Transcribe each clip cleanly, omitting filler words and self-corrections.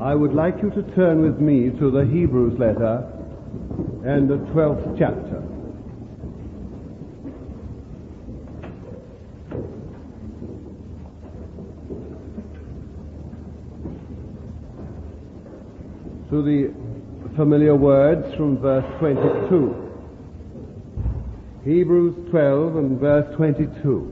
I would like you to turn with me to the Hebrews letter and the 12th chapter. To the familiar words from verse 22. Hebrews 12 and verse 22.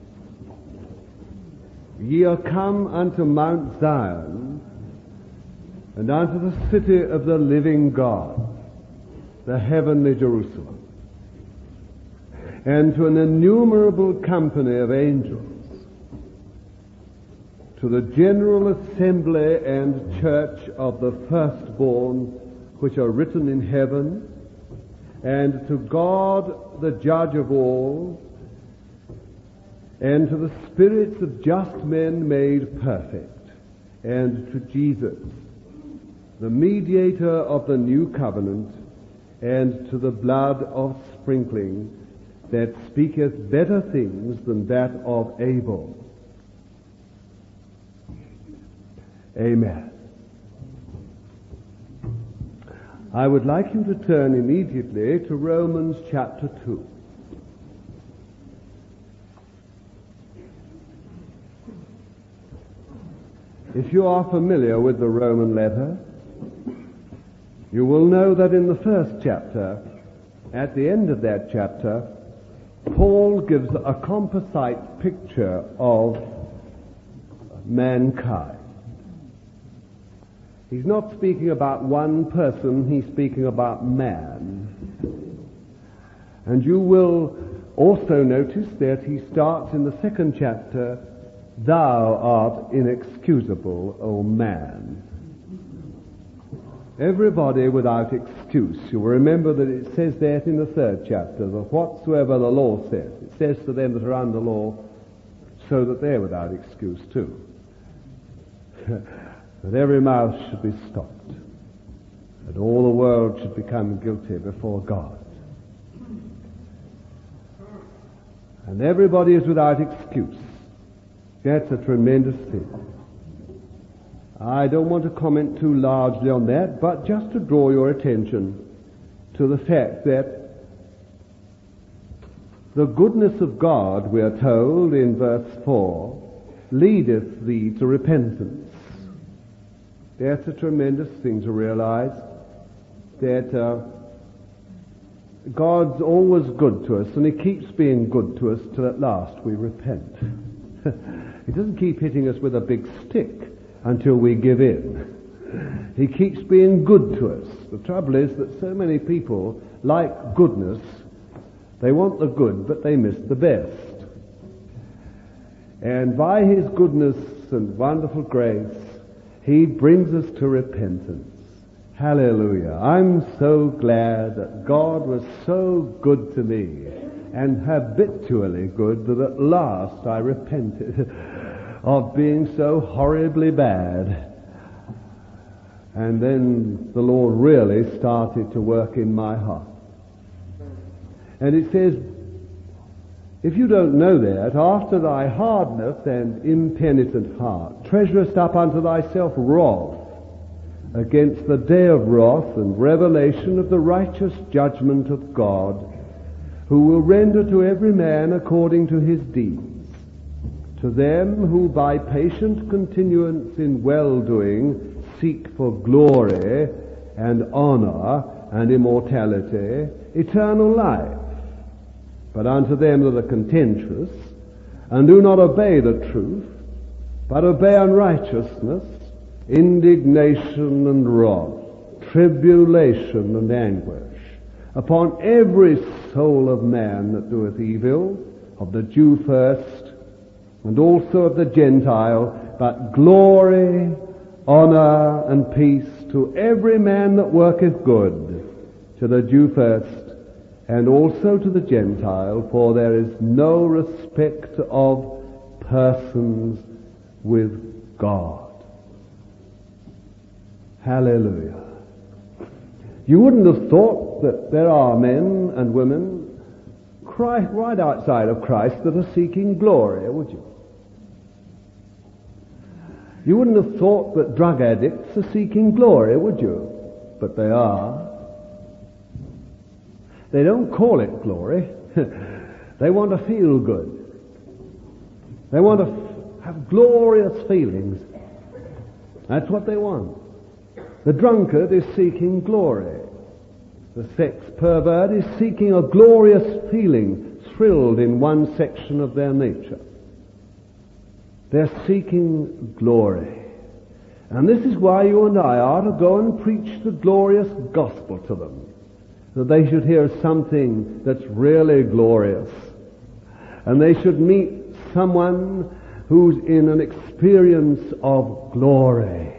Ye are come unto Mount Zion, and unto the city of the living God, the heavenly Jerusalem, and to an innumerable company of angels, to the general assembly and church of the firstborn which are written in heaven, and to God the judge of all, and to the spirits of just men made perfect, and to Jesus, the mediator of the new covenant, and to the blood of sprinkling that speaketh better things than that of Abel. Amen. I would like you to turn immediately to Romans chapter 2. If you are familiar with the Roman letter, you will know that in the first chapter, at the end of that chapter, Paul gives a composite picture of mankind. He's not speaking about one person, he's speaking about man. And you will also notice that he starts in the second chapter, Thou art inexcusable, O man. Everybody without excuse. You'll remember that it says that in the third chapter, that whatsoever the law says, it says to them that are under law, so that they're without excuse too. That every mouth should be stopped, that all the world should become guilty before God. And everybody is without excuse. That's a tremendous thing. I don't want to comment too largely on that, but just to draw your attention to the fact that the goodness of God, we are told in verse 4, leadeth thee to repentance. That's a tremendous thing to realize, that God's always good to us, and He keeps being good to us till at last we repent. He doesn't keep hitting us with a big stick until we give in. He keeps being good to us. The trouble is that so many people like goodness. They want the good, but they miss the best. And by His goodness and wonderful grace, He brings us to repentance. Hallelujah. I'm so glad that God was so good to me, and habitually good, that at last I repented of being so horribly bad. And then the Lord really started to work in my heart. And it says, if you don't know that, after thy hardness and impenitent heart, treasurest up unto thyself wrath against the day of wrath and revelation of the righteous judgment of God, who will render to every man according to his deeds. To them who by patient continuance in well-doing seek for glory and honor and immortality, eternal life. But unto them that are contentious, and do not obey the truth, but obey unrighteousness, indignation and wrath, tribulation and anguish, upon every soul of man that doeth evil, of the Jew first, and also of the Gentile, but glory, honor, and peace to every man that worketh good, to the Jew first, and also to the Gentile, for there is no respect of persons with God. Hallelujah. You wouldn't have thought that there are men and women right outside of Christ that are seeking glory, would you? You wouldn't have thought that drug addicts are seeking glory, would you? But they are. They don't call it glory. They want to feel good. They want to have glorious feelings. That's what they want. The drunkard is seeking glory. The sex pervert is seeking a glorious feeling, thrilled in one section of their nature. They're seeking glory. And this is why you and I are to go and preach the glorious gospel to them, that they should hear something that's really glorious. And they should meet someone who's in an experience of glory.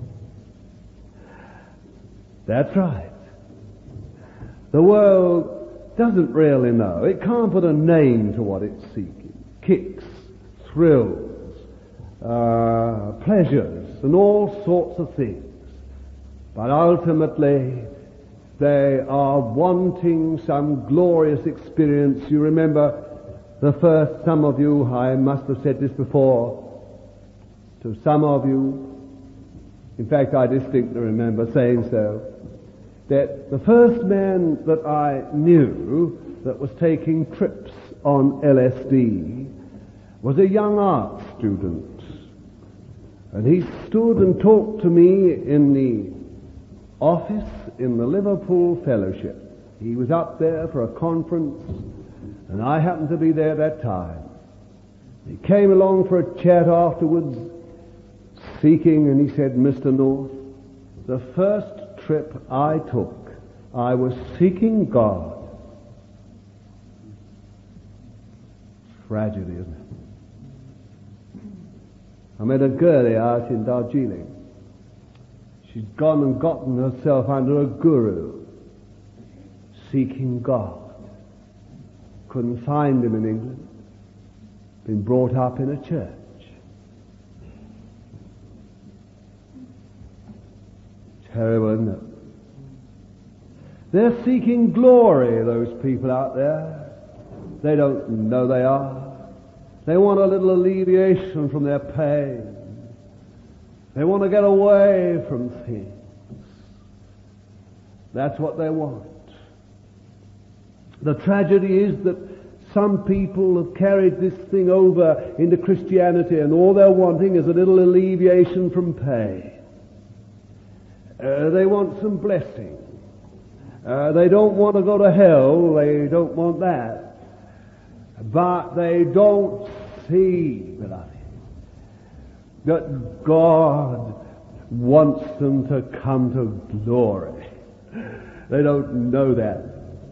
That's right. The world doesn't really know. It can't put a name to what it's seeking. Kicks, thrills, pleasures, and all sorts of things. But ultimately, they are wanting some glorious experience. You remember some of you, I must have said this before, to some of you, in fact I distinctly remember saying so, that the first man that I knew that was taking trips on LSD was a young art student. And he stood and talked to me in the office in the Liverpool Fellowship. He was up there for a conference, and I happened to be there that time. He came along for a chat afterwards, seeking, and he said, "Mr. North, the first trip I took, I was seeking God." Tragedy, isn't it? I met a girlie out in Darjeeling. She'd gone and gotten herself under a guru, seeking God. Couldn't find him in England. Been brought up in a church. Terrible, isn't it? They're seeking glory, those people out there. They don't know they are. They want a little alleviation from their pain. They want to get away from things. That's what they want. The tragedy is that some people have carried this thing over into Christianity, and all they're wanting is a little alleviation from pain. They want some blessing. They don't want to go to hell. They don't want that. But they don't see, beloved, that God wants them to come to glory. They don't know that.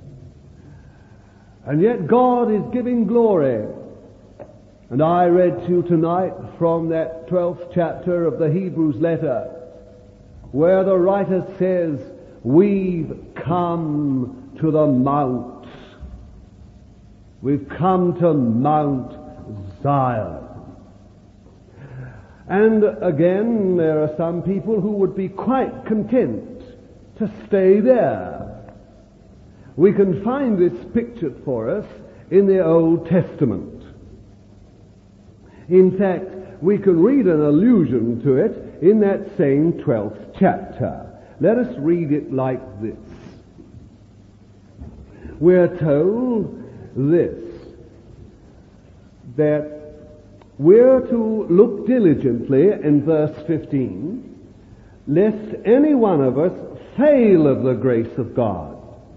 And yet God is giving glory. And I read to you tonight from that 12th chapter of the Hebrews letter, where the writer says, we've come to the mount. We've come to Mount Zion. And again, there are some people who would be quite content to stay there. We can find this pictured for us in the Old Testament. In fact, we can read an allusion to it in that same 12th chapter. Let us read it like this. We're told this, that we're to look diligently in verse 15, lest any one of us fail of the grace of God,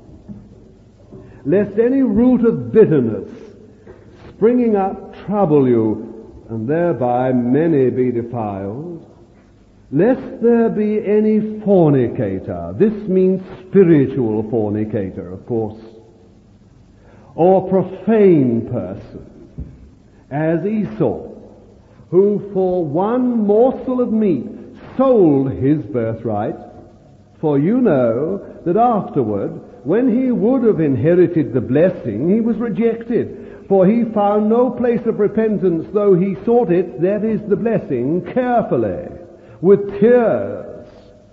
lest any root of bitterness springing up trouble you, and thereby many be defiled, lest there be any fornicator. This means spiritual fornicator, of course, or profane person, as Esau, who for one morsel of meat sold his birthright. For you know that afterward, when he would have inherited the blessing, he was rejected. For he found no place of repentance, though he sought it, that is the blessing, carefully, with tears.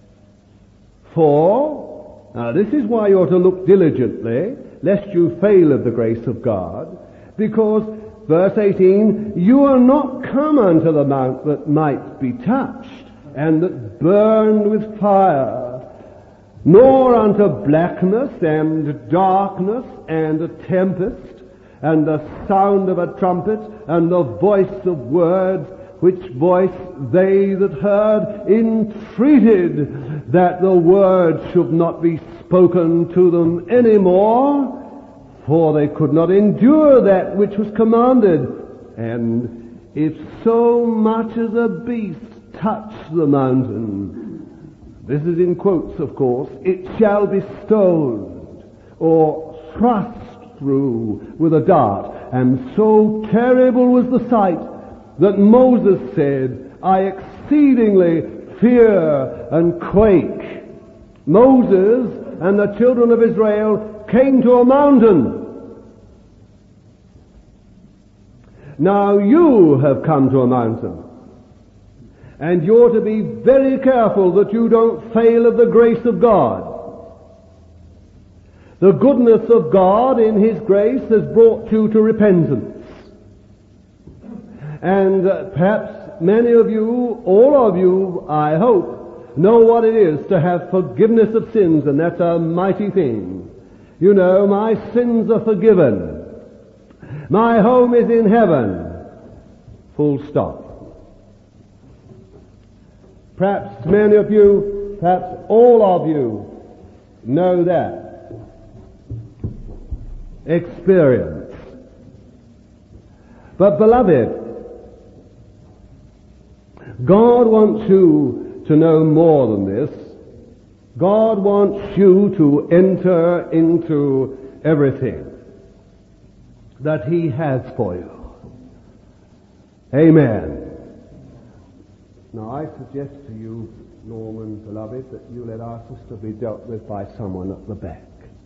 For, now this is why you're to look diligently, lest you fail of the grace of God, because Verse 18, you are not come unto the mount that might be touched, and that burned with fire, nor unto blackness and darkness and a tempest, and the sound of a trumpet, and the voice of words, which voice they that heard entreated that the word should not be spoken to them any more, for they could not endure that which was commanded. And if so much as a beast touch the mountain, this is in quotes of course, it shall be stoned or thrust through with a dart. And so terrible was the sight that Moses said, I exceedingly fear and quake. Moses and the children of Israel came to a mountain. Now you have come to a mountain, and you're to be very careful that you don't fail of the grace of God. The goodness of God in His grace has brought you to repentance. And perhaps many of you, all of you, I hope, know what it is to have forgiveness of sins, and that's a mighty thing. You know, my sins are forgiven. My home is in heaven. Full stop. Perhaps many of you, perhaps all of you, know that experience. But beloved, God wants you to know more than this. God wants you to enter into everything that He has for you. Amen. Now I suggest to you, Norman, beloved, that you let our sister be dealt with by someone at the back.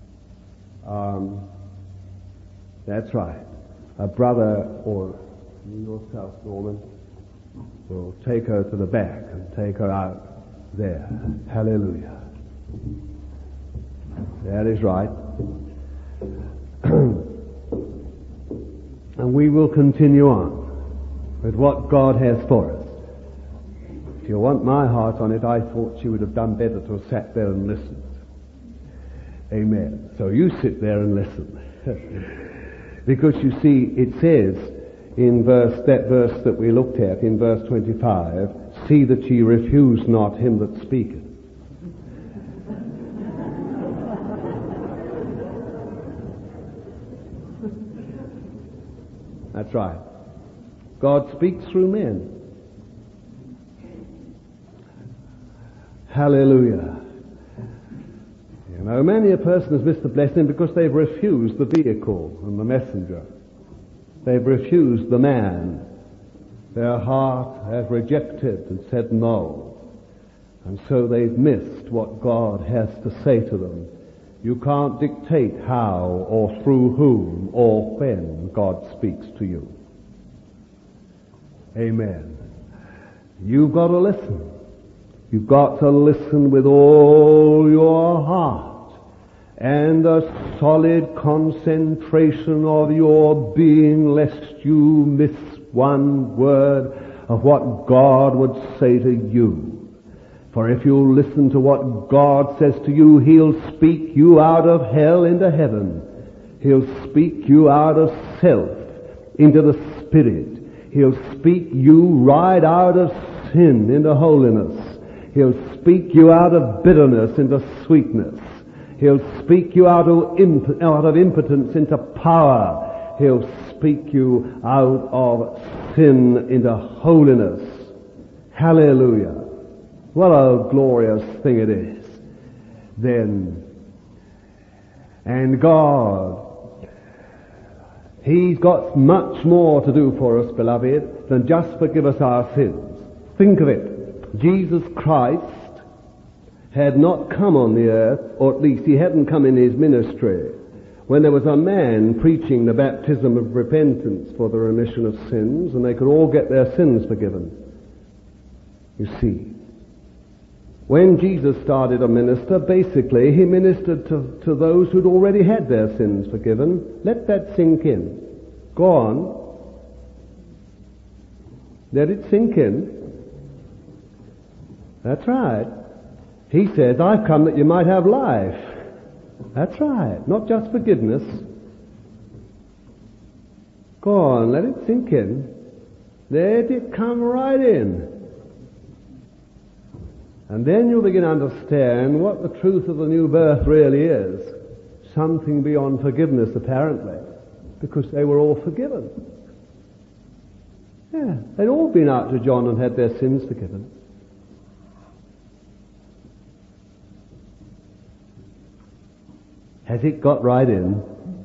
That's right. A brother or you yourself, Norman, will take her to the back and take her out there. Hallelujah. That is right. And we will continue on with what God has for us. If you want my heart on it, I thought you would have done better to have sat there and listened. Amen. So you sit there and listen. Because you see, it says in that verse that we looked at, in verse 25, see that ye refuse not him that speaketh. That's right. God speaks through men. Hallelujah. You know, many a person has missed the blessing because they've refused the vehicle and the messenger. They've refused the man. Their heart has rejected and said no. And so they've missed what God has to say to them. You can't dictate how or through whom or when God speaks to you. Amen. You've got to listen. You've got to listen with all your heart and a solid concentration of your being, lest you miss one word of what God would say to you. For if you listen to what God says to you, He'll speak you out of hell into heaven. He'll speak you out of self into the Spirit. He'll speak you right out of sin into holiness. He'll speak you out of bitterness into sweetness. He'll speak you out of impotence into power. He'll speak you out of sin into holiness. Hallelujah. What a glorious thing it is. Then, and God, He's got much more to do for us, beloved, than just forgive us our sins. Think of it. Jesus Christ had not come on the earth, or at least He hadn't come in His ministry, when there was a man preaching the baptism of repentance for the remission of sins, and they could all get their sins forgiven. You see, when Jesus started a minister, basically He ministered to those who'd already had their sins forgiven. Let that sink in. Go on. Let it sink in. That's right. He says, I've come that you might have life. That's right. Not just forgiveness. Go on, let it sink in. Let it come right in. And then you'll begin to understand what the truth of the new birth really is. Something beyond forgiveness, apparently. Because they were all forgiven. Yeah, they'd all been out to John and had their sins forgiven. Has it got right in?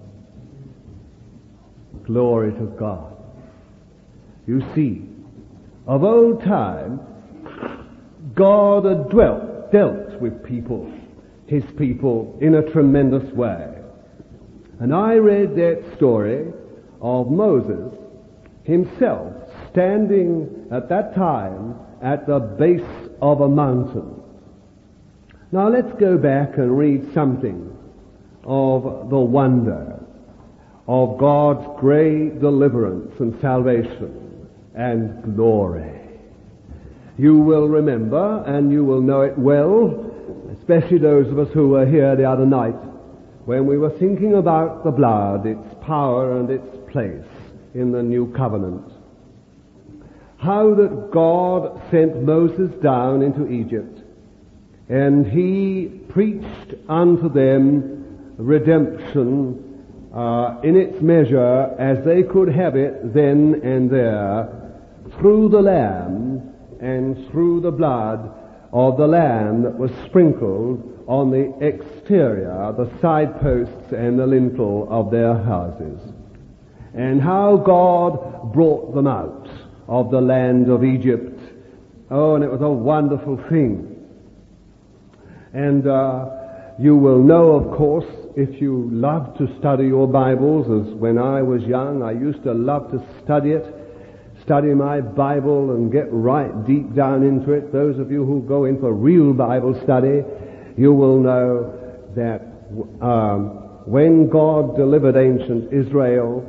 Glory to God. You see, of old time, God had dealt with people, his people, in a tremendous way. And I read that story of Moses himself standing at that time at the base of a mountain. Now let's go back and read something of the wonder of God's great deliverance and salvation and glory. You will remember, and you will know it well, especially those of us who were here the other night, when we were thinking about the blood, its power and its place in the new covenant. How that God sent Moses down into Egypt, and he preached unto them redemption in its measure as they could have it then and there, through the Lamb and through the blood of the Lamb that was sprinkled on the exterior, the side posts and the lintel of their houses. And how God brought them out of the land of Egypt. Oh, and it was a wonderful thing. And you will know, of course, if you love to study your Bibles, as when I was young, I used to love to study it, study my Bible and get right deep down into it. Those of you who go in for real Bible study, you will know that when God delivered ancient Israel,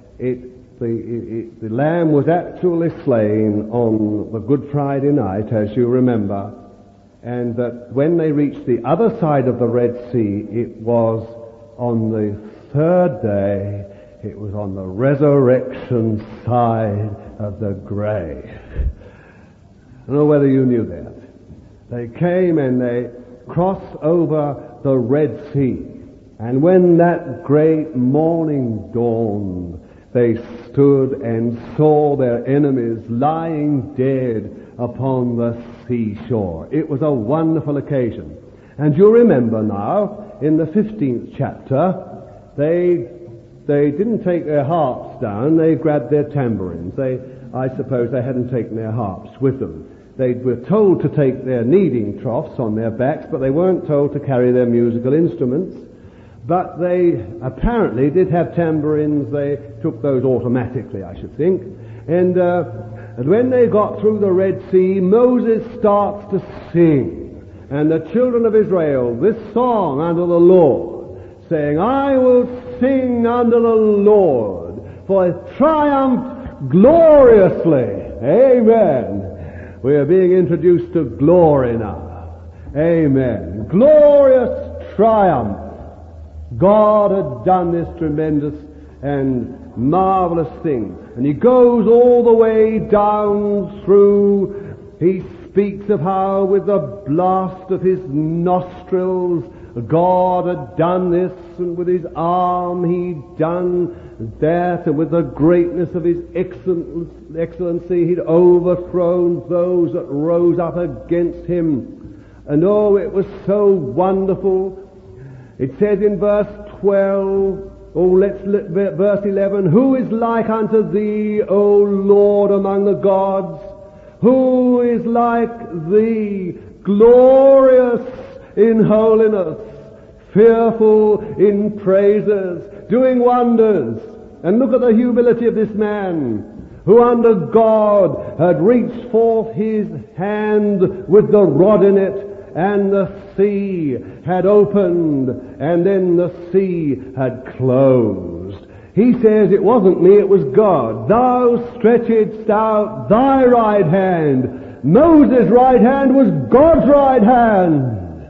the lamb was actually slain on the Good Friday night, as you remember, and that when they reached the other side of the Red Sea, it was on the third day, it was on the resurrection side of the grave. I don't know whether you knew that. They came and they crossed over the Red Sea, and when that great morning dawned, they stood and saw their enemies lying dead upon the seashore. It was a wonderful occasion. And you remember now, in the 15th chapter, they didn't take their harps down, they grabbed their tambourines. I suppose they hadn't taken their harps with them. They were told to take their kneading troughs on their backs, but they weren't told to carry their musical instruments. But they apparently did have tambourines. They took those automatically, I should think. And when they got through the Red Sea, Moses starts to sing. And the children of Israel, this song unto the Lord, saying, I will sing unto the Lord, for it triumphed gloriously. Amen. We are being introduced to glory now. Amen. Glorious triumph. God had done this tremendous and marvelous thing. And he goes all the way down through, he speaks of how with the blast of his nostrils God had done this, and with his arm he'd done that, and with the greatness of his excellency he'd overthrown those that rose up against him. And oh, it was so wonderful. It says in verse 12, verse 11, who is like unto thee, O Lord, among the gods? Who is like thee, glorious in holiness, fearful in praises, doing wonders? And look at the humility of this man, who under God had reached forth his hand with the rod in it, and the sea had opened, and then the sea had closed. He says it wasn't me, it was God. Thou stretchedst out thy right hand. Moses' right hand was God's right hand.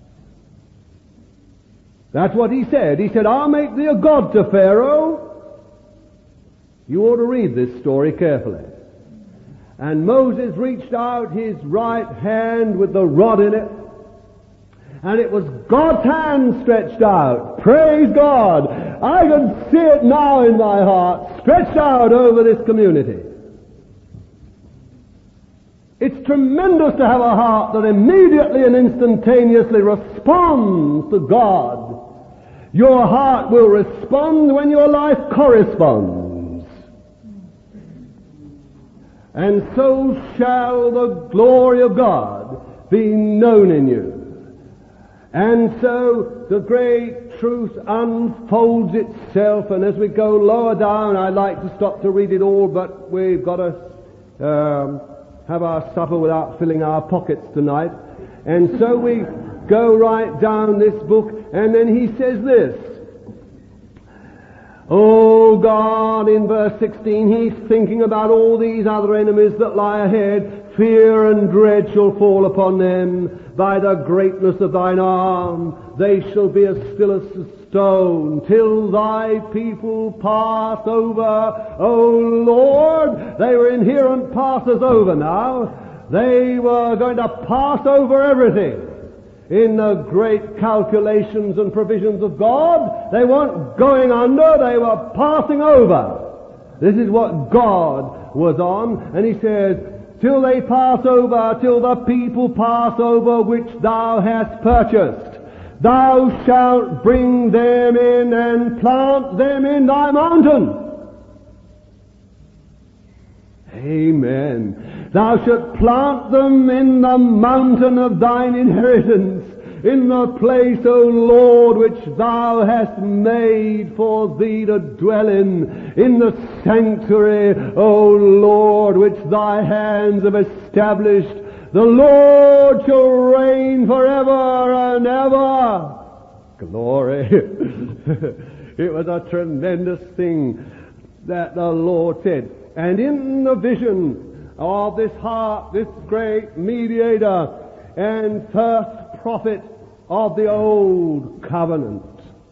That's what he said. He said, I'll make thee a god to Pharaoh. You ought to read this story carefully. And Moses reached out his right hand with the rod in it, and it was God's hand stretched out. Praise God. I can see it now in my heart, stretched out over this community. It's tremendous to have a heart that immediately and instantaneously responds to God. Your heart will respond when your life corresponds. And so shall the glory of God be known in you. And so the great truth unfolds itself, and as we go lower down, I'd like to stop to read it all, but we've got to have our supper without filling our pockets tonight. And so we go right down this book, and then he says this. Oh God, in verse 16, he's thinking about all these other enemies that lie ahead. Fear and dread shall fall upon them. By the greatness of thine arm, they shall be as still as a stone, till thy people pass over. O Lord, they were inherent passers over now. They were going to pass over everything. In the great calculations and provisions of God, they weren't going under, they were passing over. This is what God was on, and he says, till they pass over, till the people pass over which thou hast purchased. Thou shalt bring them in and plant them in thy mountain. Amen. Thou shalt plant them in the mountain of thine inheritance, in the place, O Lord, which thou hast made for thee to dwell in the sanctuary, O Lord, which thy hands have established. The Lord shall reign forever and ever. Glory. It was a tremendous thing that the Lord said. And in the vision of this heart, this great mediator and first prophet of the old covenant,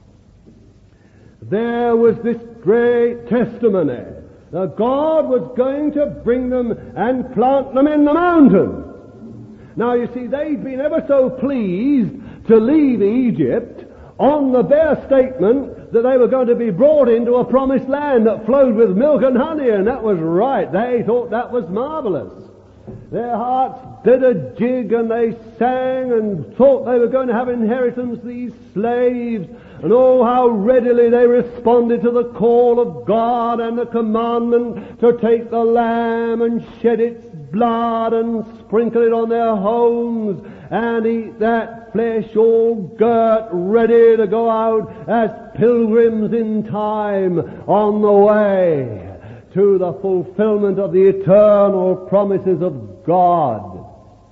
there was this great testimony that God was going to bring them and plant them in the mountain. Now you see, they'd been ever so pleased to leave Egypt on the bare statement that they were going to be brought into a promised land that flowed with milk and honey, and that was right. They thought that was marvelous. Their hearts did a jig, and they sang and thought they were going to have inheritance, these slaves. And oh, how readily they responded to the call of God and the commandment to take the lamb and shed its blood and sprinkle it on their homes and eat that flesh, all girt, ready to go out as pilgrims in time on the way to the fulfillment of the eternal promises of God.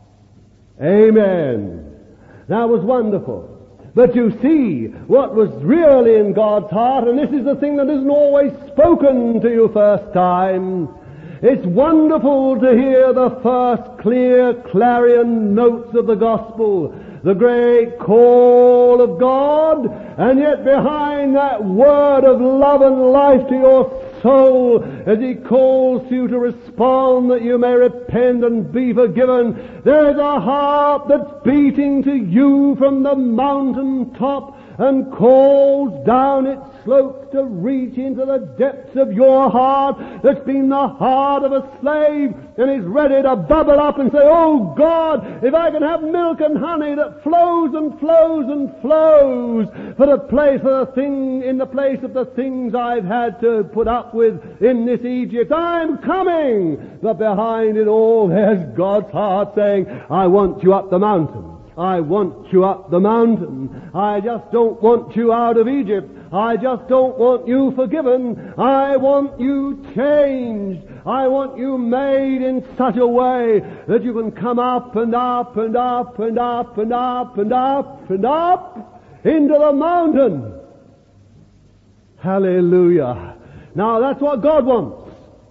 Amen. That was wonderful. But you see what was really in God's heart, and this is the thing that isn't always spoken to you first time. It's wonderful to hear the first clear clarion notes of the gospel, the great call of God, and yet behind that word of love and life to your soul, as He calls you to respond that you may repent and be forgiven, there's a heart that's beating to you from the mountain top and calls down its slopes to reach into the depths of your heart that's been the heart of a slave and is ready to bubble up and say, oh God, if I can have milk and honey that flows and flows and flows in the place of the things I've had to put up with in this Egypt, I'm coming. But behind it all there's God's heart saying, I want you up the mountain. I want you up the mountain. I just don't want you out of Egypt. I just don't want you forgiven. I want you changed. I want you made in such a way that you can come up and up and up and up and up and up and up into the mountain. Hallelujah. Now that's what God wants.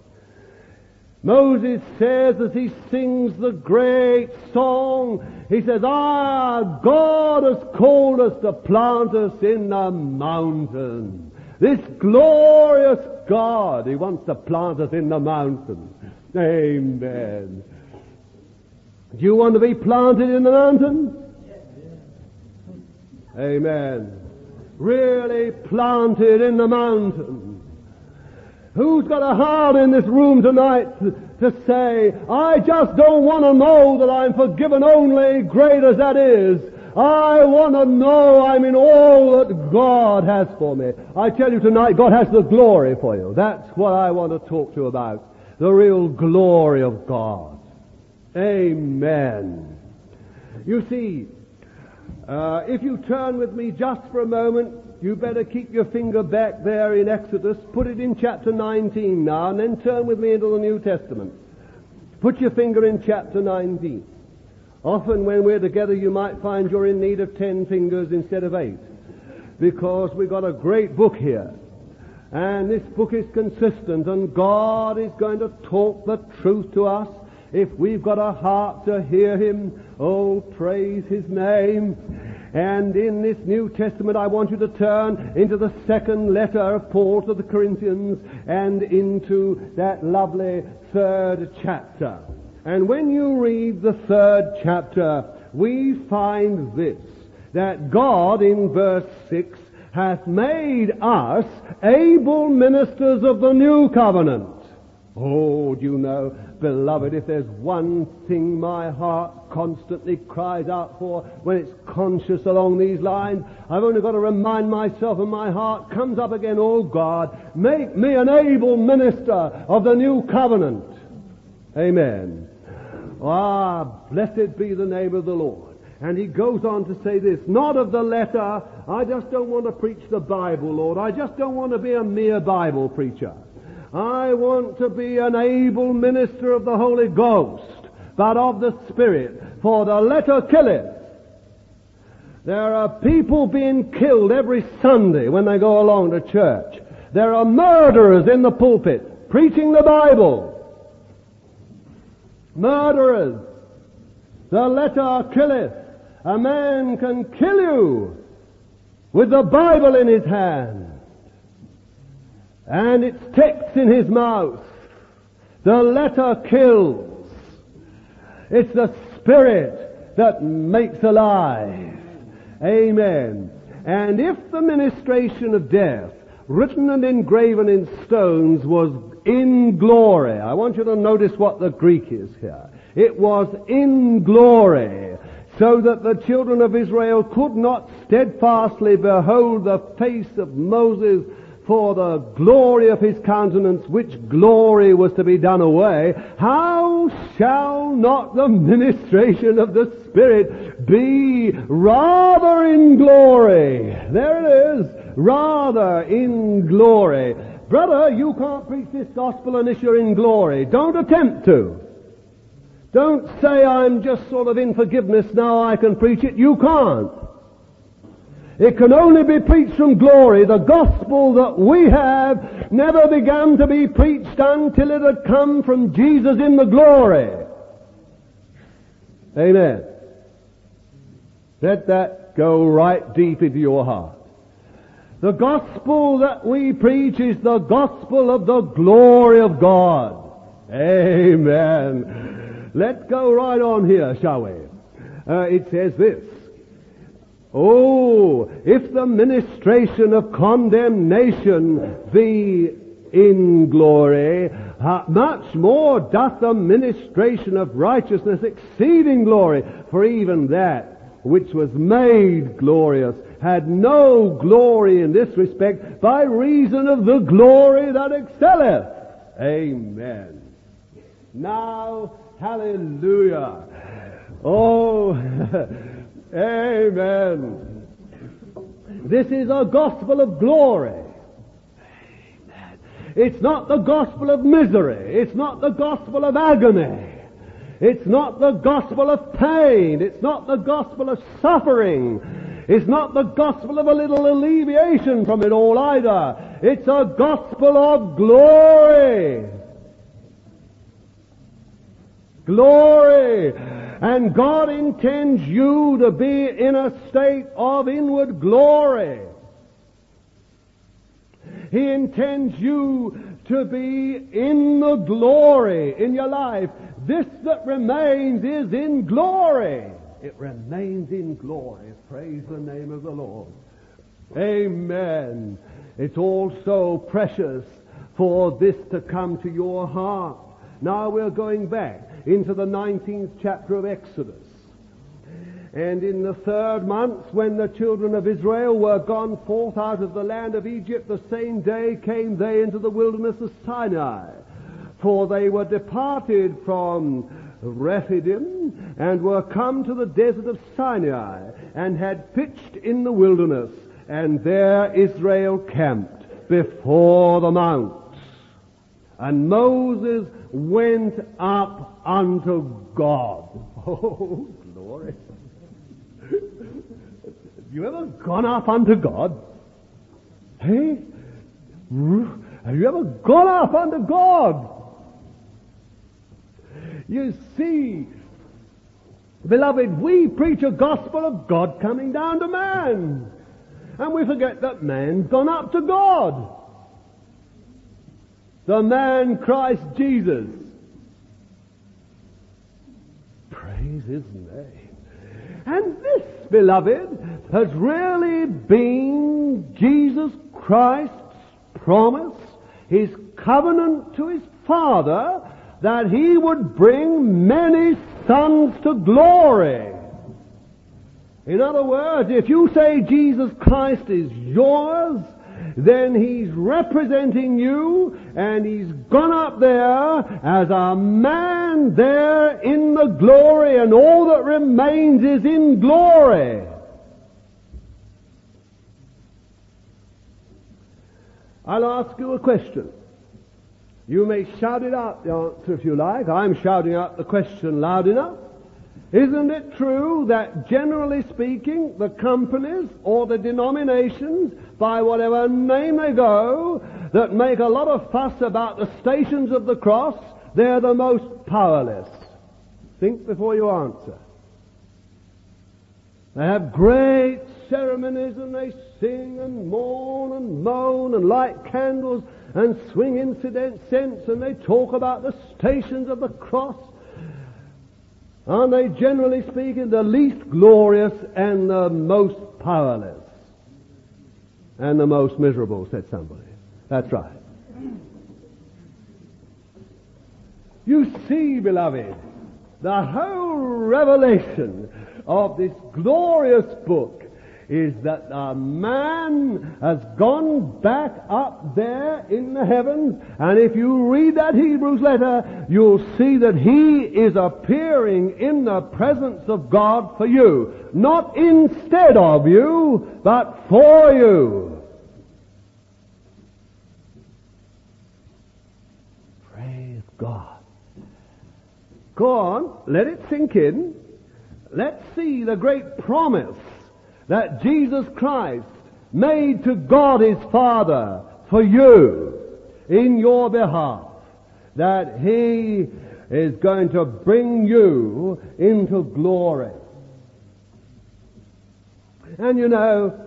Moses says as he sings the great song, he says, God has called us to plant us in the mountain. This glorious God, He wants to plant us in the mountain. Amen. Do you want to be planted in the mountain? Amen. Really planted in the mountain. Who's got a heart in this room tonight to say, I just don't want to know that I'm forgiven only, great as that is. I want to know I'm in all that God has for me. I tell you tonight, God has the glory for you. That's what I want to talk to you about. The real glory of God. Amen. You see, if you turn with me just for a moment, you better keep your finger back there in Exodus. Put it in chapter 19 now, and then turn with me into the New Testament. Put your finger in chapter 19. Often when we're together, you might find you're in need of 10 fingers instead of 8. Because we've got a great book here. And this book is consistent, and God is going to talk the truth to us if we've got a heart to hear Him. Oh, praise His name. And in this New Testament, I want you to turn into the second letter of Paul to the Corinthians and into that lovely third chapter. And when you read the third chapter, we find this, that God, in verse 6, hath made us able ministers of the new covenant. Oh, do you know, beloved, if there's one thing my heart constantly cries out for when it's conscious along these lines, I've only got to remind myself, and my heart comes up again, oh God, make me an able minister of the new covenant. Amen. Blessed be the name of the Lord. And he goes on to say this, not of the letter, I just don't want to preach the Bible, Lord. I just don't want to be a mere Bible preacher. I want to be an able minister of the Holy Ghost, but of the Spirit, for the letter killeth. There are people being killed every Sunday when they go along to church. There are murderers in the pulpit preaching the Bible. Murderers. The letter killeth. A man can kill you with the Bible in his hand and its text in his mouth. The letter kills. It's the Spirit that makes alive. Amen. And if the ministration of death, written and engraven in stones, was in glory, I want you to notice what the Greek is here. It was in glory, so that the children of Israel could not steadfastly behold the face of Moses for the glory of his countenance, which glory was to be done away. How shall not the ministration of the Spirit be rather in glory? There it is, rather in glory. Brother, you can't preach this gospel unless you're in glory. Don't attempt to. Don't say, I'm just sort of in forgiveness now, I can preach it. You can't. It can only be preached from glory. The gospel that we have never began to be preached until it had come from Jesus in the glory. Amen. Let that go right deep into your heart. The gospel that we preach is the gospel of the glory of God. Amen. Let's go right on here, shall we? It says this. Oh, if the ministration of condemnation be in glory, much more doth the ministration of righteousness exceed in glory. For even that which was made glorious had no glory in this respect, by reason of the glory that excelleth. Amen. Now, hallelujah. Oh, amen. This is a gospel of glory. Amen. It's not the gospel of misery. It's not the gospel of agony. It's not the gospel of pain. It's not the gospel of suffering. It's not the gospel of a little alleviation from it all either. It's a gospel of glory. Glory. And God intends you to be in a state of inward glory. He intends you to be in the glory in your life. This that remains is in glory. It remains in glory. Praise the name of the Lord. Amen. It's also precious for this to come to your heart. Now we're going back into the 19th chapter of Exodus. And in the 3rd month, when the children of Israel were gone forth out of the land of Egypt, the same day came they into the wilderness of Sinai. For they were departed from Rephidim, and were come to the desert of Sinai, and had pitched in the wilderness, and there Israel camped before the mount. And Moses went up unto God. Oh, glory. Have you ever gone up unto God? Hey? Have you ever gone up unto God? You see, beloved, we preach a gospel of God coming down to man. And we forget that man's gone up to God. The man Christ Jesus. Praise His name. And this, beloved, has really been Jesus Christ's promise, His covenant to His Father, that He would bring many sons to glory. In other words, if you say Jesus Christ is yours, then He's representing you, and He's gone up there as a man there in the glory, and all that remains is in glory. I'll ask you a question. You may shout it out, the answer, if you like. I'm shouting out the question loud enough. Isn't it true that, generally speaking, the companies or the denominations, by whatever name they go, that make a lot of fuss about the stations of the cross, they're the most powerless? Think before you answer. They have great ceremonies, and they sing and mourn and moan and light candles and swing incense, and they talk about the stations of the cross. Aren't they, generally speaking, the least glorious and the most powerless? And the most miserable, said somebody. That's right. You see, beloved, the whole revelation of this glorious book is that a man has gone back up there in the heavens, and if you read that Hebrews letter, you'll see that he is appearing in the presence of God for you. Not instead of you, but for you. Praise God. Go on, let it sink in. Let's see the great promise that Jesus Christ made to God His Father for you in your behalf, that He is going to bring you into glory. And you know,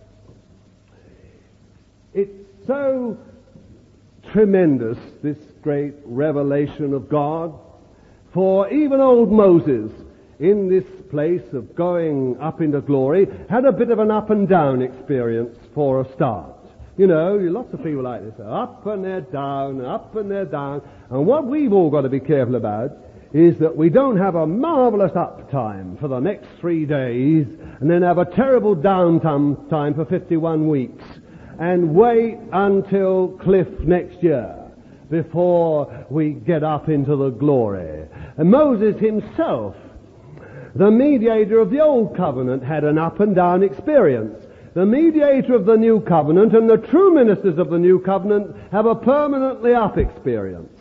it's so tremendous, this great revelation of God, for even old Moses, in this place of going up into glory, had a bit of an up and down experience for a start. You know, lots of people like this, up and they're down, up and they're down. And what we've all got to be careful about is that we don't have a marvelous up time for the next 3 days and then have a terrible down time for 51 weeks and wait until cliff next year before we get up into the glory. And Moses himself, the mediator of the Old Covenant, had an up and down experience. The mediator of the New Covenant and the true ministers of the New Covenant have a permanently up experience.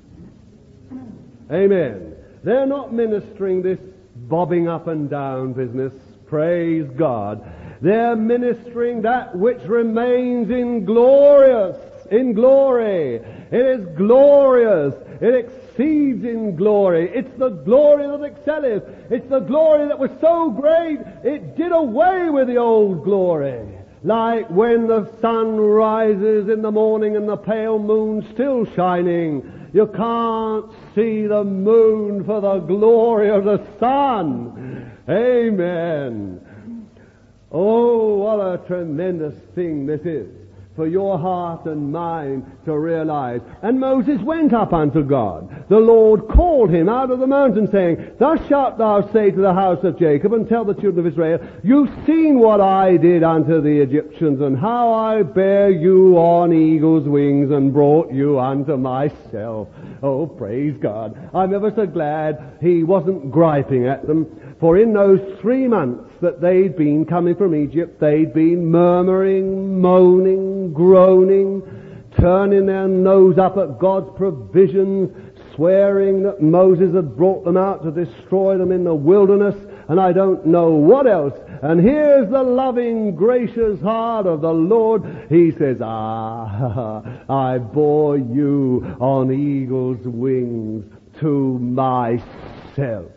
Amen. They're not ministering this bobbing up and down business. Praise God. They're ministering that which remains in glory. It is glorious. It exceeds in glory. It's the glory that excelleth. It's the glory that was so great, it did away with the old glory. Like when the sun rises in the morning and the pale moon still shining. You can't see the moon for the glory of the sun. Amen. Oh, what a tremendous thing this is for your heart and mind to realize. And Moses went up unto God. The Lord called him out of the mountain, saying, Thus shalt thou say to the house of Jacob, and tell the children of Israel, You've seen what I did unto the Egyptians, and how I bare you on eagle's wings, and brought you unto myself. Oh, praise God. I'm ever so glad he wasn't griping at them, for in those 3 months that they'd been coming from Egypt, they'd been murmuring, moaning, groaning, turning their nose up at God's provisions, swearing that Moses had brought them out to destroy them in the wilderness, and I don't know what else. And here's the loving, gracious heart of the Lord. He says, I bore you on eagle's wings to myself.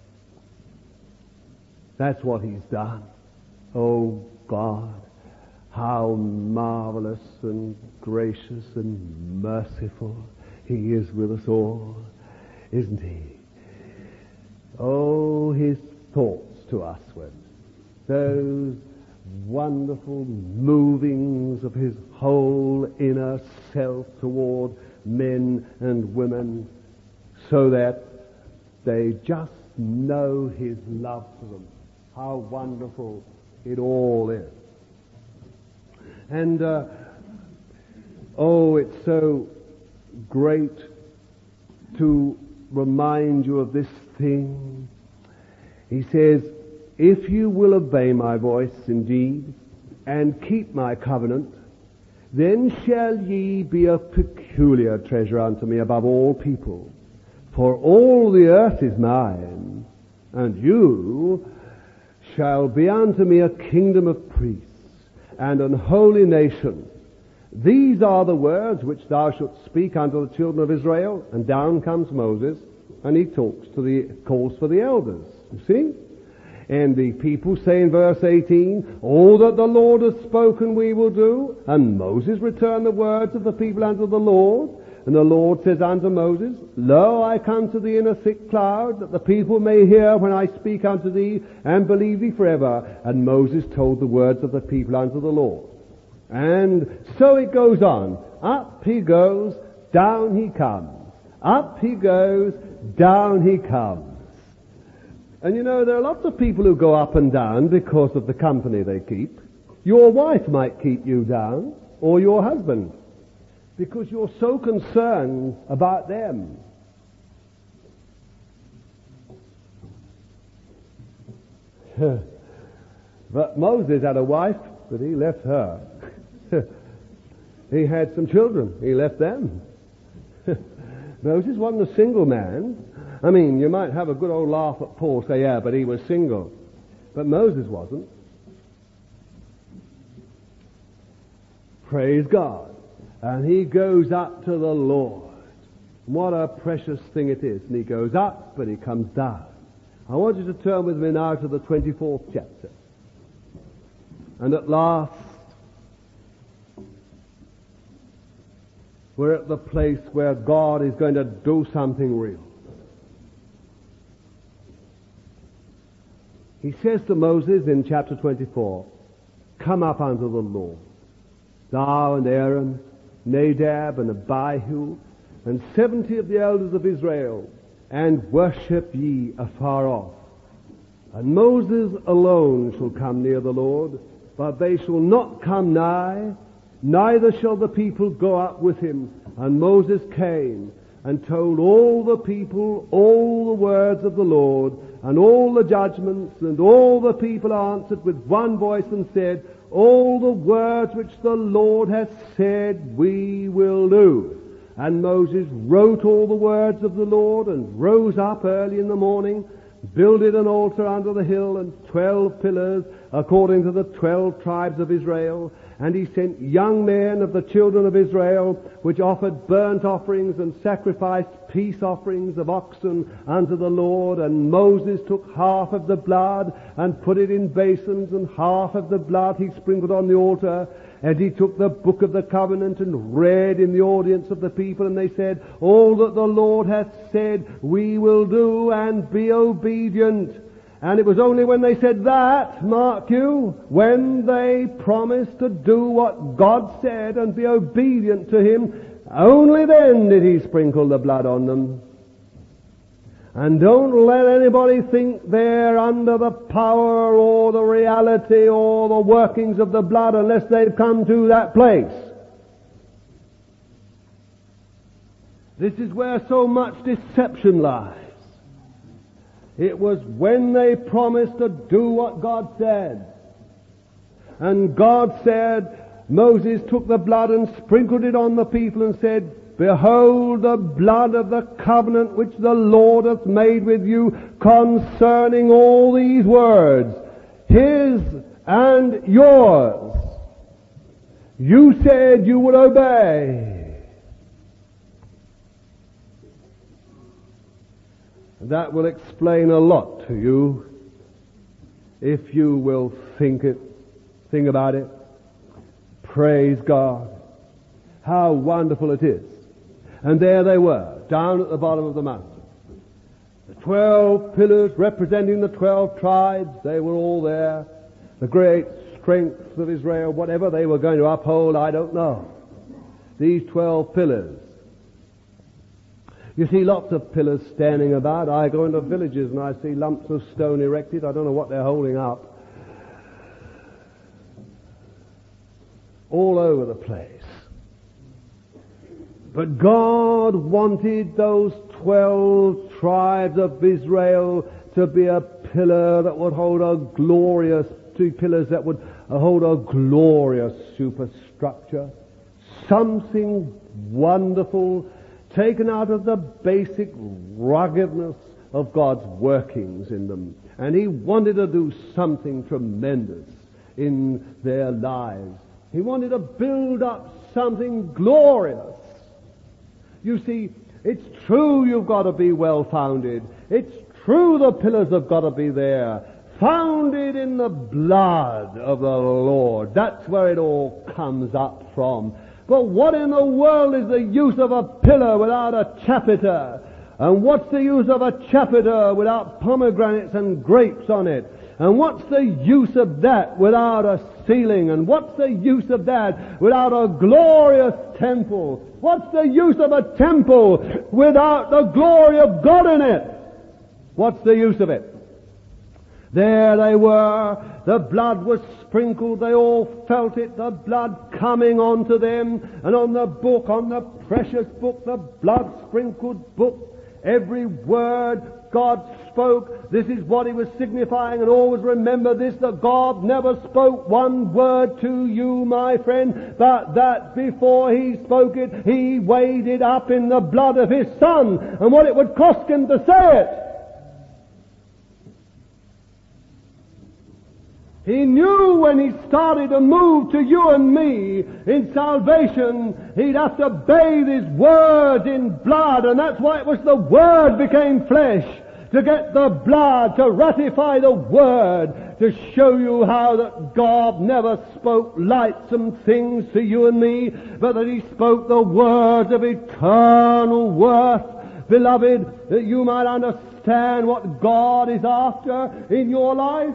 That's what he's done. Oh God, how marvelous and gracious and merciful he is with us all, isn't he? Oh, his thoughts to us, those wonderful movings of his whole inner self toward men and women, so that they just know his love for them. How wonderful it all is. And, it's so great to remind you of this thing. He says, If you will obey my voice indeed, and keep my covenant, then shall ye be a peculiar treasure unto me above all people. For all the earth is mine, and you shall be unto me a kingdom of priests, and an holy nation. These are the words which thou shalt speak unto the children of Israel. And down comes Moses, and he calls for the elders. You see? And the people say in verse 18, All that the Lord hath spoken we will do. And Moses returned the words of the people unto the Lord. And the Lord says unto Moses, Lo, I come to thee in a thick cloud, that the people may hear when I speak unto thee, and believe thee forever. And Moses told the words of the people unto the Lord. And so it goes on. Up he goes, down he comes. Up he goes, down he comes. And you know, there are lots of people who go up and down because of the company they keep. Your wife might keep you down, or your husband, because you're so concerned about them. But Moses had a wife, but he left her. He had some children, he left them. Moses wasn't a single man. I mean, you might have a good old laugh at Paul, say, yeah, but he was single. But Moses wasn't. Praise God. And he goes up to the Lord. What a precious thing it is. And he goes up, but he comes down. I want you to turn with me now to the 24th chapter. And at last, we're at the place where God is going to do something real. He says to Moses in chapter 24, Come up unto the Lord, thou and Aaron, Nadab and Abihu, and 70 of the elders of Israel, and worship ye afar off. And Moses alone shall come near the Lord, but they shall not come nigh, neither shall the people go up with him. And Moses came and told all the people all the words of the Lord, and all the judgments, and all the people answered with one voice and said, All the words which the Lord hath said we will do. And Moses wrote all the words of the Lord, and rose up early in the morning, builded an altar under the hill, and 12 pillars, according to the 12 tribes of Israel. And he sent young men of the children of Israel, which offered burnt offerings and sacrificed peace offerings of oxen unto the Lord. And Moses took half of the blood and put it in basins, and half of the blood he sprinkled on the altar. And he took the book of the covenant and read in the audience of the people, and they said, all that the Lord hath said we will do, and be obedient. And it was only when they said that, mark you, when they promised to do what God said and be obedient to Him, only then did He sprinkle the blood on them. And don't let anybody think they're under the power or the reality or the workings of the blood unless they've come to that place. This is where so much deception lies. It was when they promised to do what God said. And God said, Moses took the blood and sprinkled it on the people and said, behold the blood of the covenant which the Lord hath made with you concerning all these words, His and yours. You said you would obey. That will explain a lot to you if you will think about it. Praise God. How wonderful it is. And there they were, down at the bottom of the mountain. The 12 pillars representing the 12 tribes, they were all there. The great strength of Israel, whatever they were going to uphold, I don't know. These 12 pillars. You see lots of pillars standing about. I go into villages and I see lumps of stone erected. I don't know what they're holding up. All over the place. But God wanted those 12 tribes of Israel to be a pillar that would hold a glorious, 2 pillars that would hold a glorious superstructure. Something wonderful taken out of the basic ruggedness of God's workings in them. And He wanted to do something tremendous in their lives. He wanted to build up something glorious. You see, it's true you've got to be well founded. It's true the pillars have got to be there. Founded in the blood of the Lord. That's where it all comes up from. But what in the world is the use of a pillar without a chapiter? And what's the use of a chapiter without pomegranates and grapes on it? And what's the use of that without a ceiling? And what's the use of that without a glorious temple? What's the use of a temple without the glory of God in it? What's the use of it? There they were. The blood was sprinkled. They all felt it. The blood coming onto them. And on the book, on the precious book, the blood-sprinkled book, every word God spoke, this is what He was signifying. And always remember this, that God never spoke one word to you, my friend, but that before He spoke it, He weighed it up in the blood of His Son and what it would cost Him to say it. He knew when He started to move to you and me in salvation, He'd have to bathe His Word in blood, and that's why it was the Word became flesh, to get the blood, to ratify the Word, to show you how that God never spoke lightsome things to you and me, but that He spoke the words of eternal worth, beloved, that you might understand what God is after in your life.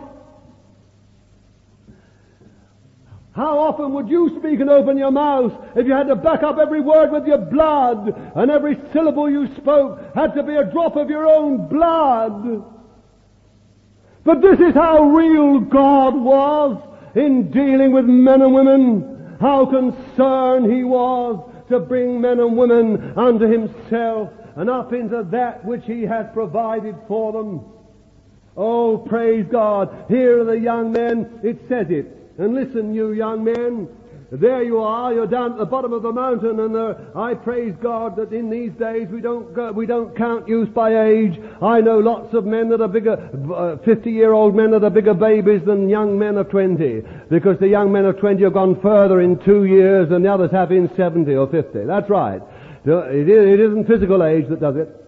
How often would you speak and open your mouth if you had to back up every word with your blood, and every syllable you spoke had to be a drop of your own blood? But this is how real God was in dealing with men and women. How concerned He was to bring men and women unto Himself and up into that which He had provided for them. Oh, praise God. Here are the young men. It says it. And listen, you young men, There you are, you're down at the bottom of the mountain, and I praise God that in these days we don't count youth by age. I know lots of men that are bigger, 50-year-old men that are bigger babies than young men of 20, because the young men of 20 have gone further in 2 years than the others have in 70 or 50. That's right. It isn't physical age that does it.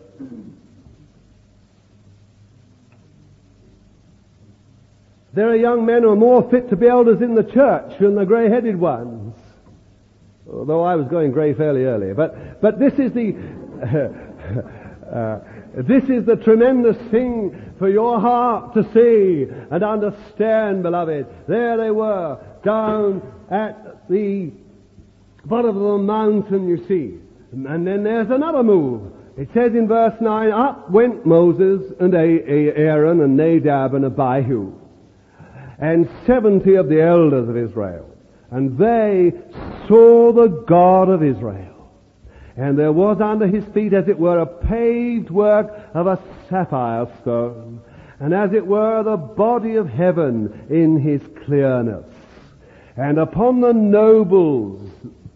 There are young men who are more fit to be elders in the church than the grey-headed ones. Although I was going grey fairly early. But this is the this is the tremendous thing for your heart to see and understand, beloved. There they were, down at the bottom of the mountain, you see. And then there's another move. It says in verse 9, up went Moses and Aaron and Nadab and Abihu, and 70 of the elders of Israel. And they saw the God of Israel. And there was under his feet, as it were, a paved work of a sapphire stone, and as it were, the body of heaven in his clearness. And upon the nobles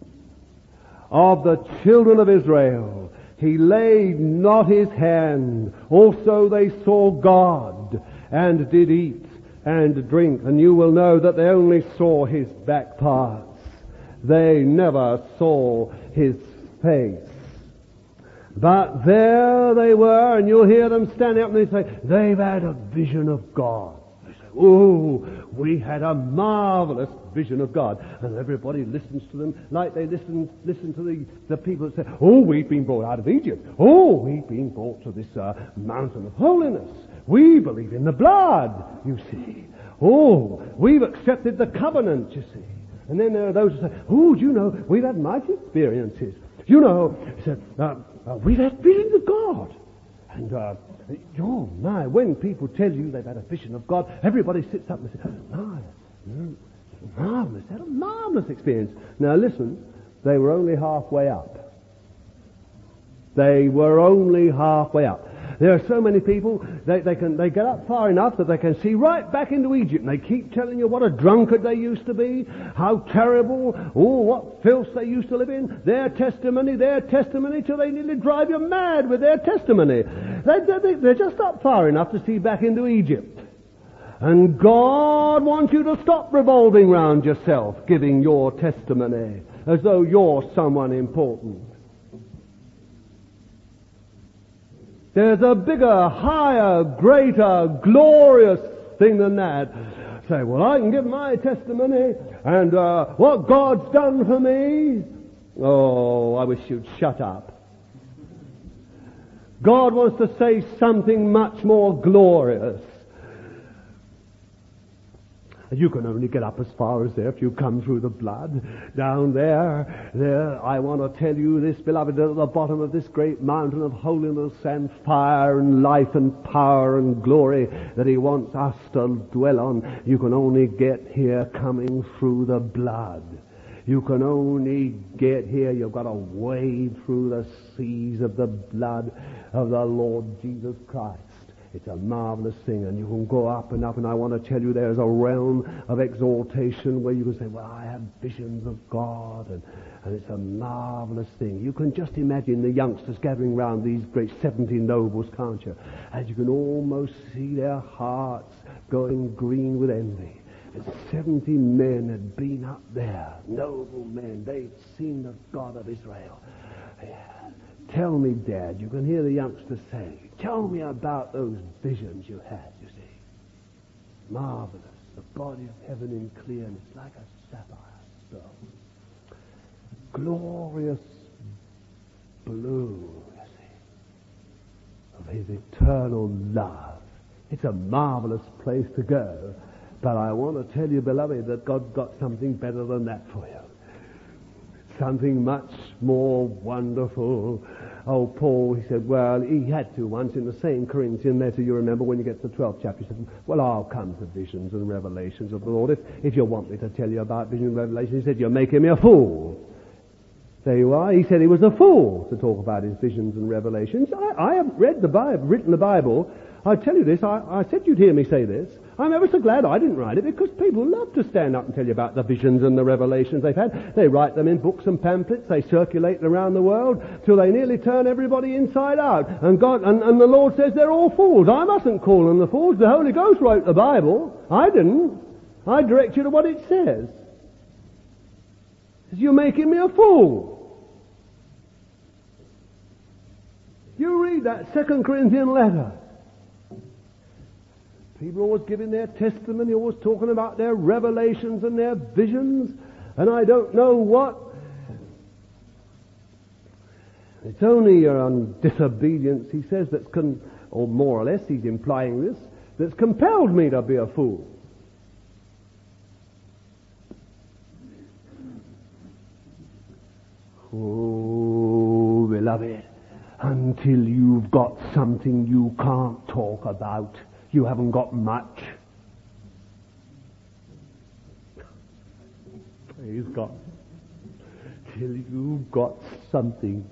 of the children of Israel he laid not his hand. Also they saw God, and did eat and drink, and you will know that they only saw his back parts. They never saw his face. But there they were, and you'll hear them standing up and they say, they've had a vision of God. They say, oh, we had a marvelous vision of God. And everybody listens to them like they listen to the people that say, oh, we've been brought out of Egypt. Oh, we've been brought to this mountain of holiness. We believe in the blood, you see. Oh, we've accepted the covenant, you see. And then there are those who say, oh, do you know, we've had mighty experiences. You know, he said, we've had visions of God. And, oh my, when people tell you they've had a vision of God, everybody sits up and says, marvelous, had a marvelous experience. Now listen, they were only halfway up. They were only halfway up. There are so many people, they get up far enough that they can see right back into Egypt, and they keep telling you what a drunkard they used to be, how terrible, oh, what filth they used to live in, their testimony, till they nearly drive you mad with their testimony. They're just up far enough to see back into Egypt. And God wants you to stop revolving round yourself, giving your testimony as though you're someone important. There's a bigger, higher, greater, glorious thing than that. Say, well, I can give my testimony and what God's done for me. Oh, I wish you'd shut up. God wants to say something much more glorious. You can only get up as far as there if you come through the blood. Down there, I want to tell you this, beloved, at the bottom of this great mountain of holiness and fire and life and power and glory that he wants us to dwell on, you can only get here coming through the blood. You can only get here, you've got to wade through the seas of the blood of the Lord Jesus Christ. It's a marvelous thing, and you can go up and up, and I want to tell you there's a realm of exaltation where you can say, well, I have visions of God, and it's a marvelous thing. You can just imagine the youngsters gathering round these great 70 nobles, can't you? And you can almost see their hearts going green with envy. And 70 men had been up there, noble men. They'd seen the God of Israel. Yeah. Tell me, Dad, you can hear the youngsters say, tell me about those visions you had, you see. Marvelous. The body of heaven in clearness, like a sapphire stone. Glorious blue, you see, of his eternal love. It's a marvelous place to go. But I want to tell you, beloved, that God's got something better than that for you. Something much more wonderful. Oh, Paul, he said, well, he had to once in the same Corinthian letter, you remember, when you get to the 12th chapter, he said, well, I'll come to visions and revelations of the Lord if you want me to tell you about visions and revelations. He said, you're making me a fool. There you are. He said he was a fool to talk about his visions and revelations. I have read the Bible, written the Bible. I tell you this, I said you'd hear me say this. I'm ever so glad I didn't write it, because people love to stand up and tell you about the visions and the revelations they've had. They write them in books and pamphlets. They circulate them around the world till they nearly turn everybody inside out. And God and the Lord says they're all fools. I mustn't call them the fools. The Holy Ghost wrote the Bible. I didn't. I direct you to what it says. You're making me a fool. You read that 2 Corinthian letter. People are always giving their testimony, always talking about their revelations and their visions, and I don't know what. It's only your disobedience, he says, or more or less, he's implying this, that's compelled me to be a fool. Oh, beloved, until you've got something you can't talk about, you haven't got much. Praise God. Till you've got something.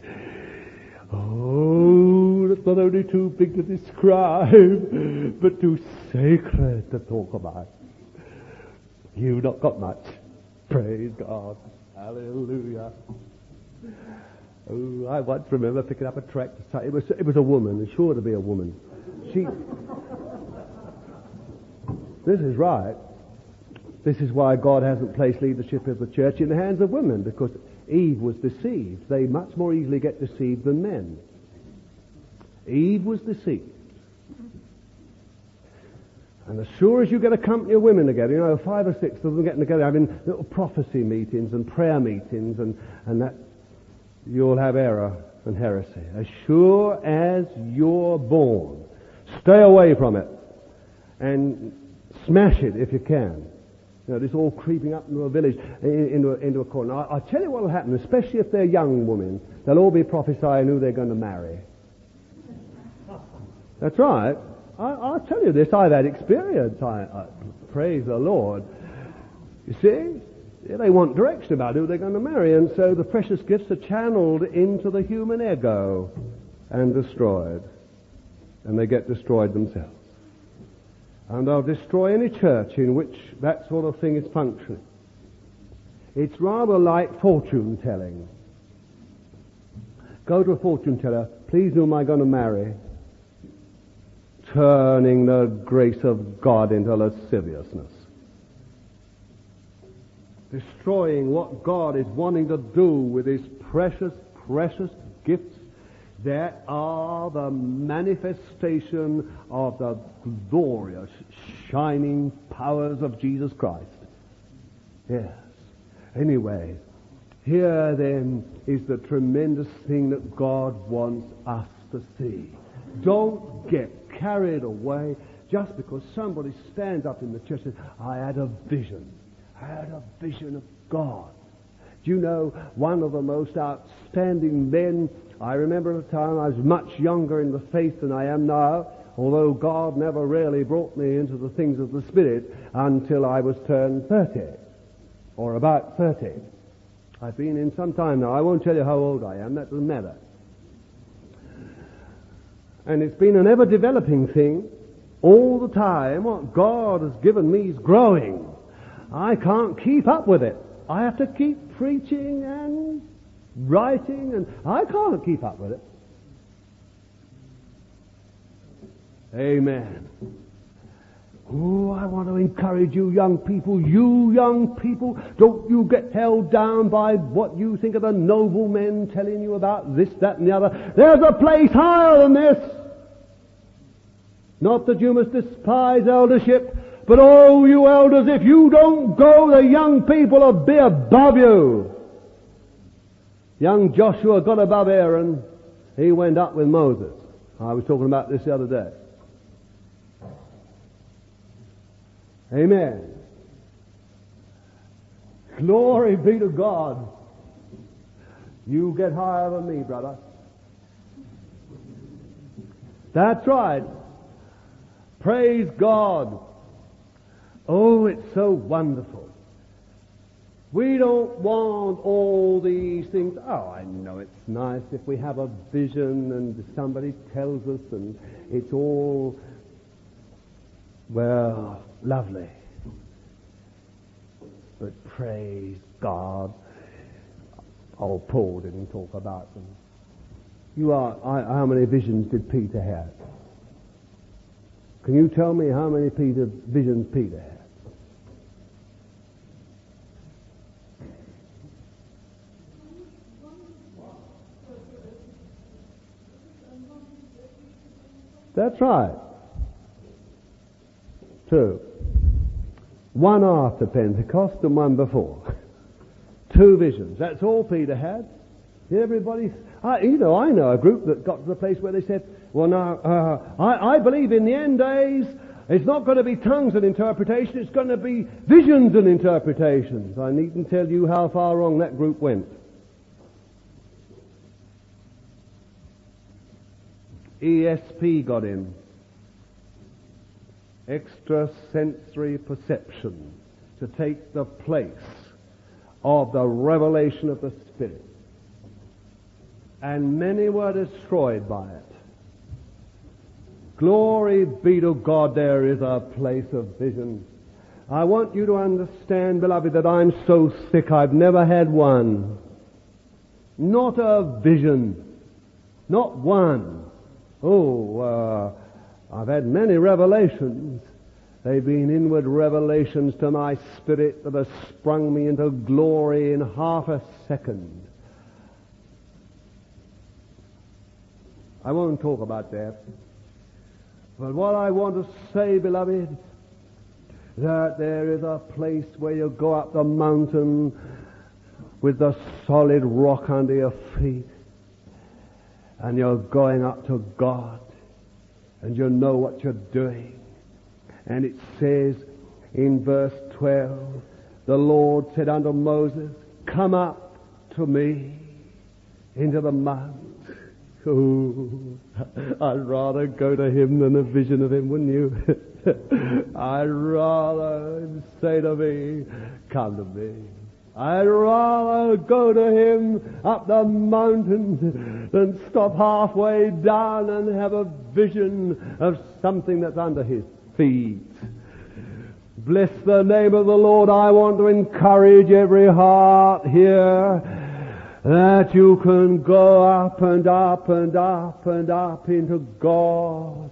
Oh, that's not only too big to describe, but too sacred to talk about. You've not got much. Praise God. Hallelujah. Oh, I once remember picking up a tract. It was a woman, sure to be a woman. This is right. This is why God hasn't placed leadership of the church in the hands of women, because Eve was deceived. They much more easily get deceived than men. Eve was deceived. And as sure as you get a company of women together, 5 or 6 of them getting together, having little prophecy meetings and prayer meetings and that, you'll have error and heresy. As sure as you're born, stay away from it and smash it if you can. This all creeping up into a village, into a corner. I'll tell you what will happen, especially if they're young women. They'll all be prophesying who they're going to marry. That's right. I'll tell you this. I've had experience. I praise the Lord. You see? They want direction about who they're going to marry, and so the precious gifts are channeled into the human ego and destroyed. And they get destroyed themselves. And they'll destroy any church in which that sort of thing is functioning. It's rather like fortune telling. Go to a fortune teller, please whom am I going to marry? Turning the grace of God into lasciviousness. Destroying what God is wanting to do with His precious, precious gifts that are the manifestation of the glorious, shining powers of Jesus Christ. Yes. Anyway, here then is the tremendous thing that God wants us to see. Don't get carried away just because somebody stands up in the church and says, I had a vision. I had a vision of God. Do you know, one of the most outstanding men, I remember at a time I was much younger in the faith than I am now, although God never really brought me into the things of the Spirit until I was turned 30, or about 30. I've been in some time now. I won't tell you how old I am, that doesn't matter. And it's been an ever-developing thing. All the time, what God has given me is growing. I can't keep up with it. I have to keep preaching and writing, and I can't keep up with it. Amen. Oh, I want to encourage you young people. You young people, don't you get held down by what you think of the noble men telling you about this, that, and the other. There's a place higher than this. Not that you must despise eldership, but oh, you elders, if you don't go, the young people will be above you. Young Joshua got above Aaron. He went up with Moses. I was talking about this the other day. Amen. Glory be to God. You get higher than me, brother. That's right. Praise God. Oh, it's so wonderful. We don't want all these things. Oh, I know it's nice if we have a vision and somebody tells us and it's all Well, lovely. But praise God. Oh, Paul didn't talk about them. How many visions did Peter have? Can you tell me how many visions Peter had? That's right. 2. One after Pentecost and one before. 2 visions. That's all Peter had. Everybody, I know a group that got to the place where they said, well now, I believe in the end days, it's not going to be tongues and interpretation, it's going to be visions and interpretations. I needn't tell you how far wrong that group went. ESP got in. Extrasensory perception, to take the place of the revelation of the Spirit. And many were destroyed by it. Glory be to God, there is a place of vision. I want you to understand, beloved, that I'm so sick I've never had one. Not a vision. Not one. I've had many revelations. They've been inward revelations to my spirit that have sprung me into glory in half a second. I won't talk about that. But what I want to say, beloved, that there is a place where you go up the mountain with the solid rock under your feet, and you're going up to God, and you know what you're doing. And it says in verse 12, the Lord said unto Moses, come up to me into the mount. Oh, I'd rather go to him than a vision of him, wouldn't you? I'd rather him say to me, come to me. I'd rather go to him up the mountain than stop halfway down and have a vision of something that's under his feet. Bless the name of the Lord. I want to encourage every heart here that you can go up and up and up and up into God.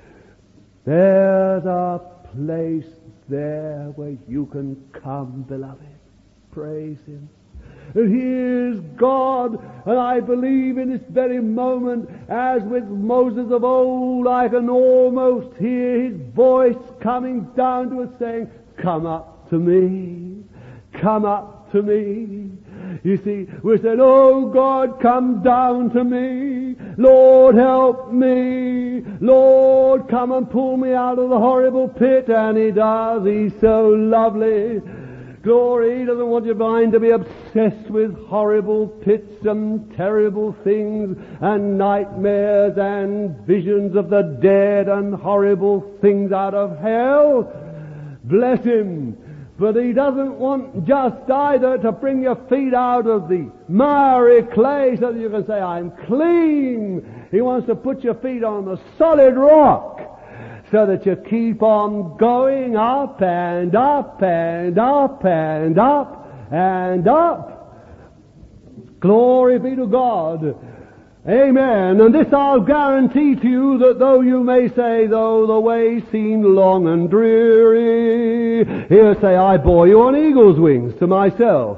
There's a place there where you can come, beloved. Praise him. And he is God, and I believe in this very moment, as with Moses of old, I can almost hear his voice coming down to us saying, come up to me, come up to me. You see, we said, oh God, come down to me. Lord, help me. Lord, come and pull me out of the horrible pit. And he does. He's so lovely. Glory. He doesn't want your mind to be obsessed with horrible pits and terrible things and nightmares and visions of the dead and horrible things out of hell. Bless him. But he doesn't want just either to bring your feet out of the miry clay so that you can say, I'm clean. He wants to put your feet on the solid rock so that you keep on going up and up and up and up and up. Glory be to God. Amen. And this I'll guarantee to you, that though you may say, though the way seemed long and dreary, he'll say, I bore you on eagle's wings to myself.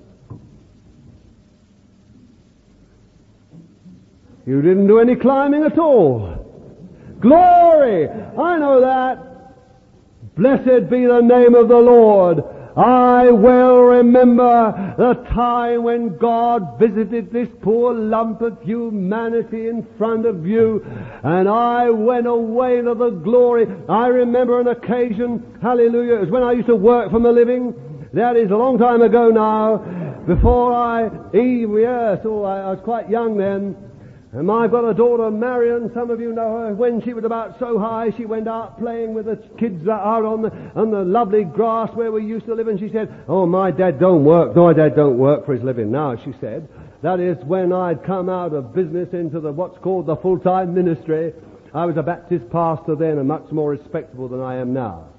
You didn't do any climbing at all. Glory! I know that. Blessed be the name of the Lord. I well remember the time when God visited this poor lump of humanity in front of you, and I went away into the glory. I remember an occasion, hallelujah, it was when I used to work for a living. That is a long time ago now. Before I was quite young then. And I've got a daughter, Marion. Some of you know her. When she was about so high, she went out playing with the kids out on the lovely grass where we used to live. And she said, oh, my dad don't work. My dad don't work for his living now, she said. That is when I'd come out of business into what's called the full-time ministry. I was a Baptist pastor then and much more respectable than I am now.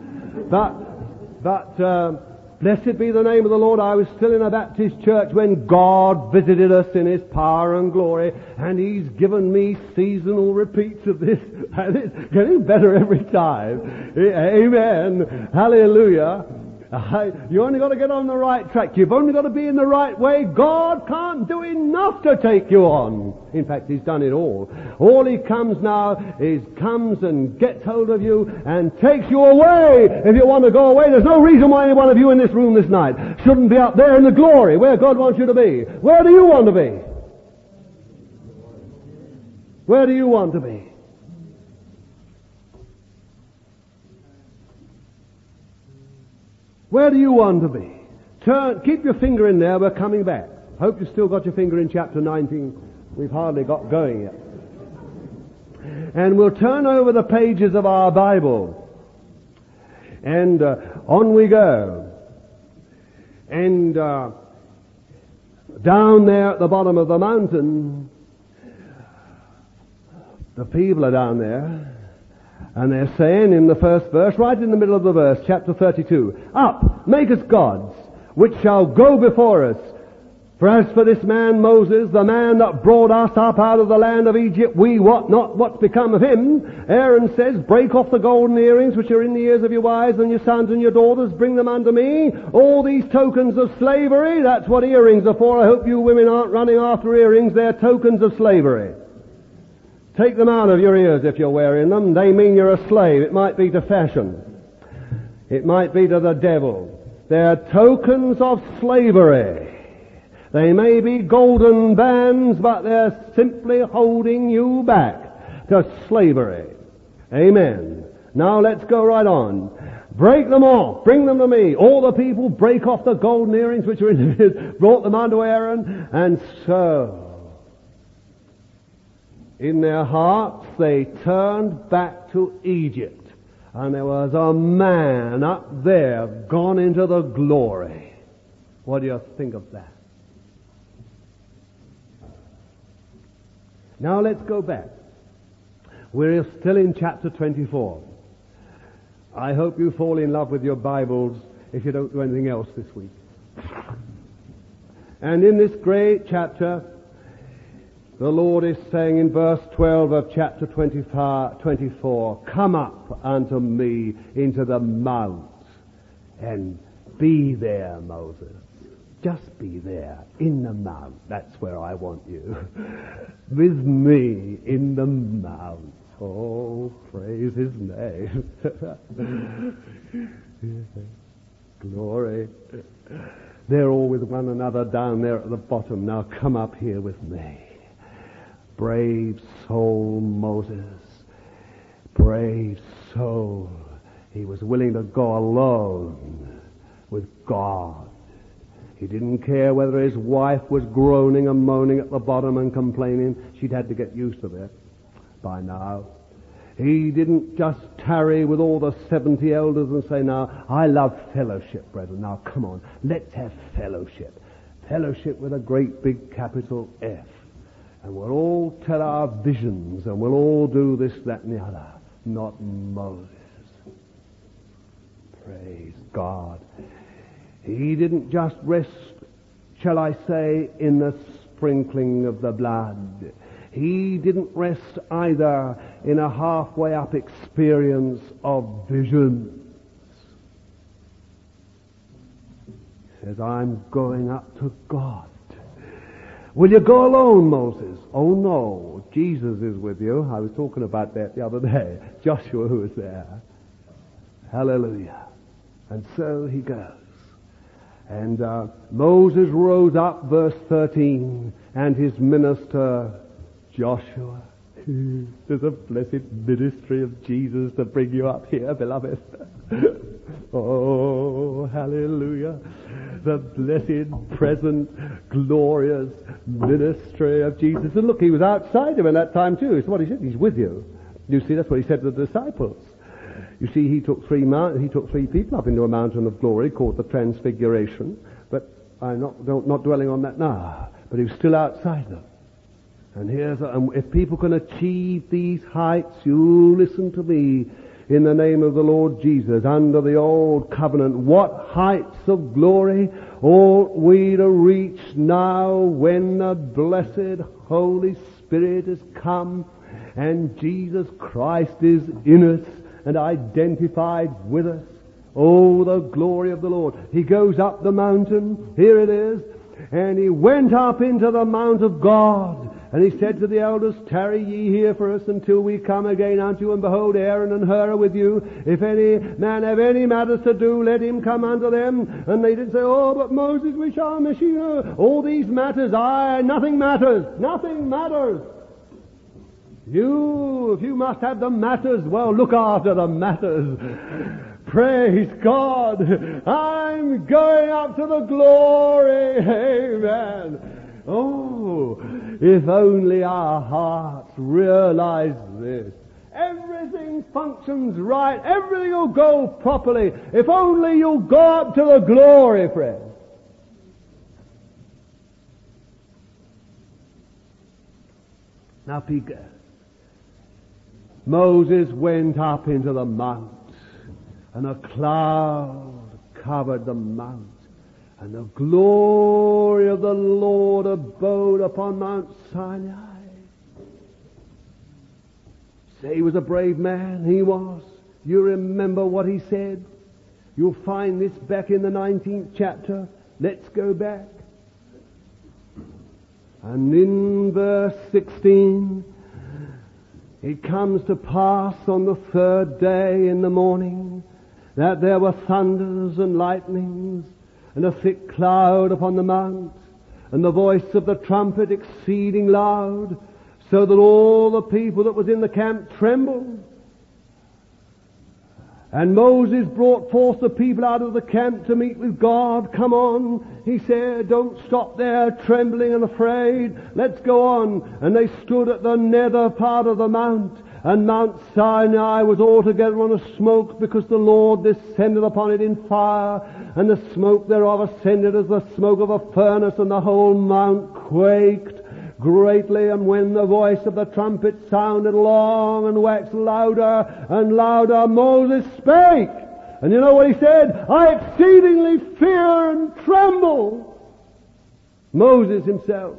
But blessed be the name of the Lord, I was still in a Baptist church when God visited us in His power and glory, and He's given me seasonal repeats of this, and it's getting better every time. Amen. Hallelujah. You only got to get on the right track. You've only got to be in the right way. God can't do enough to take you on. In fact, He's done it all. All He comes now is comes and gets hold of you and takes you away. If you want to go away, there's no reason why any one of you in this room this night shouldn't be up there in the glory where God wants you to be. Where do you want to be? Where do you want to be? Where do you want to be? Keep your finger in there, we're coming back. Hope you've still got your finger in chapter 19. We've hardly got going yet. And we'll turn over the pages of our Bible. And on we go. And down there at the bottom of the mountain, the people are down there. And they're saying in the first verse, right in the middle of the verse, chapter 32, Up, make us gods, which shall go before us. For as for this man Moses, the man that brought us up out of the land of Egypt, we wot not what's become of him. Aaron says, Break off the golden earrings which are in the ears of your wives and your sons and your daughters, bring them unto me. All these tokens of slavery, that's what earrings are for. I hope you women aren't running after earrings, they're tokens of slavery. Take them out of your ears if you're wearing them. They mean you're a slave. It might be to fashion. It might be to the devil. They're tokens of slavery. They may be golden bands, but they're simply holding you back to slavery. Amen. Now let's go right on. Break them off. Bring them to me. All the people break off the golden earrings which are in the ears, brought them unto Aaron, and so in their hearts they turned back to Egypt. And there was a man up there gone into the glory. What do you think of that? Now let's go back. We're still in chapter 24. I hope you fall in love with your Bibles if you don't do anything else this week. And in this great chapter, the Lord is saying in verse 12 of chapter 24, Come up unto me into the mount and be there, Moses. Just be there in the mount. That's where I want you. With me in the mount. Oh, praise His name. Glory. They're all with one another down there at the bottom. Now come up here with me. Brave soul Moses. Brave soul. He was willing to go alone with God. He didn't care whether his wife was groaning and moaning at the bottom and complaining. She'd had to get used to it by now. He didn't just tarry with all the 70 elders and say, Now, I love fellowship, brethren. Now, come on, let's have fellowship. Fellowship with a great big capital F. And we'll all tell our visions and we'll all do this, that, and the other. Not Moses. Praise God. He didn't just rest, shall I say, in the sprinkling of the blood. He didn't rest either in a halfway up experience of visions. He says, I'm going up to God. Will you go alone, Moses? Oh no, Jesus is with you. I was talking about that the other day. Joshua who was there. Hallelujah. And so he goes. And Moses rose up, verse 13, and his minister Joshua. There's a blessed ministry of Jesus to bring you up here, beloved. Oh, hallelujah. The blessed, present, glorious ministry of Jesus. And look, he was outside him at that time too. It's what he said. He's with you. You see, that's what he said to the disciples. You see, he took three people up into a mountain of glory called the Transfiguration. But I'm not dwelling on that now. But he was still outside them. And if people can achieve these heights, you listen to me, in the name of the Lord Jesus, under the old covenant, what heights of glory ought we to reach now when the blessed Holy Spirit has come and Jesus Christ is in us and identified with us. Oh, the glory of the Lord. He goes up the mountain, here it is, and he went up into the mount of God. And he said to the elders, tarry ye here for us until we come again unto you, and behold, Aaron and Hur are with you. If any man have any matters to do, let him come unto them. And they did say, oh, but Moses, we shall miss you. All these matters, nothing matters. Nothing matters. If you must have the matters, well, look after the matters. Praise God. I'm going up to the glory. Amen. Oh, if only our hearts realize this. Everything functions right. Everything will go properly. If only you'll go up to the glory, friend. Now, Peter, Moses went up into the mount, and a cloud covered the mount. And the glory of the Lord abode upon Mount Sinai. Say he was a brave man. He was. You remember what he said? You'll find this back in the 19th chapter. Let's go back. And in verse 16, it comes to pass on the third day in the morning that there were thunders and lightnings, and a thick cloud upon the mount, and the voice of the trumpet exceeding loud, so that all the people that was in the camp trembled. And Moses brought forth the people out of the camp to meet with God. Come on, he said, don't stop there trembling and afraid. Let's go on. And they stood at the nether part of the mount, and Mount Sinai was altogether on a smoke, because the Lord descended upon it in fire, and the smoke thereof ascended as the smoke of a furnace, and the whole mount quaked greatly. And when the voice of the trumpet sounded long and waxed louder and louder, Moses spake. And you know what he said? I exceedingly fear and tremble. Moses himself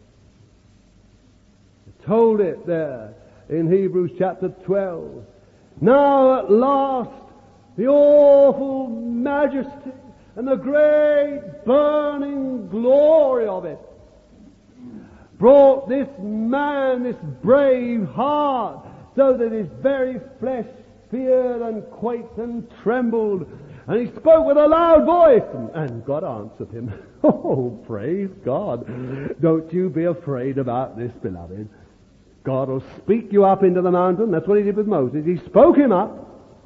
told it there in Hebrews chapter 12. Now at last the awful majesty and the great burning glory of it brought this man, this brave heart, so that his very flesh feared and quaked and trembled. And he spoke with a loud voice, and God answered him. Oh, praise God. Don't you be afraid about this, beloved. God will speak you up into the mountain. That's what he did with Moses. He spoke him up.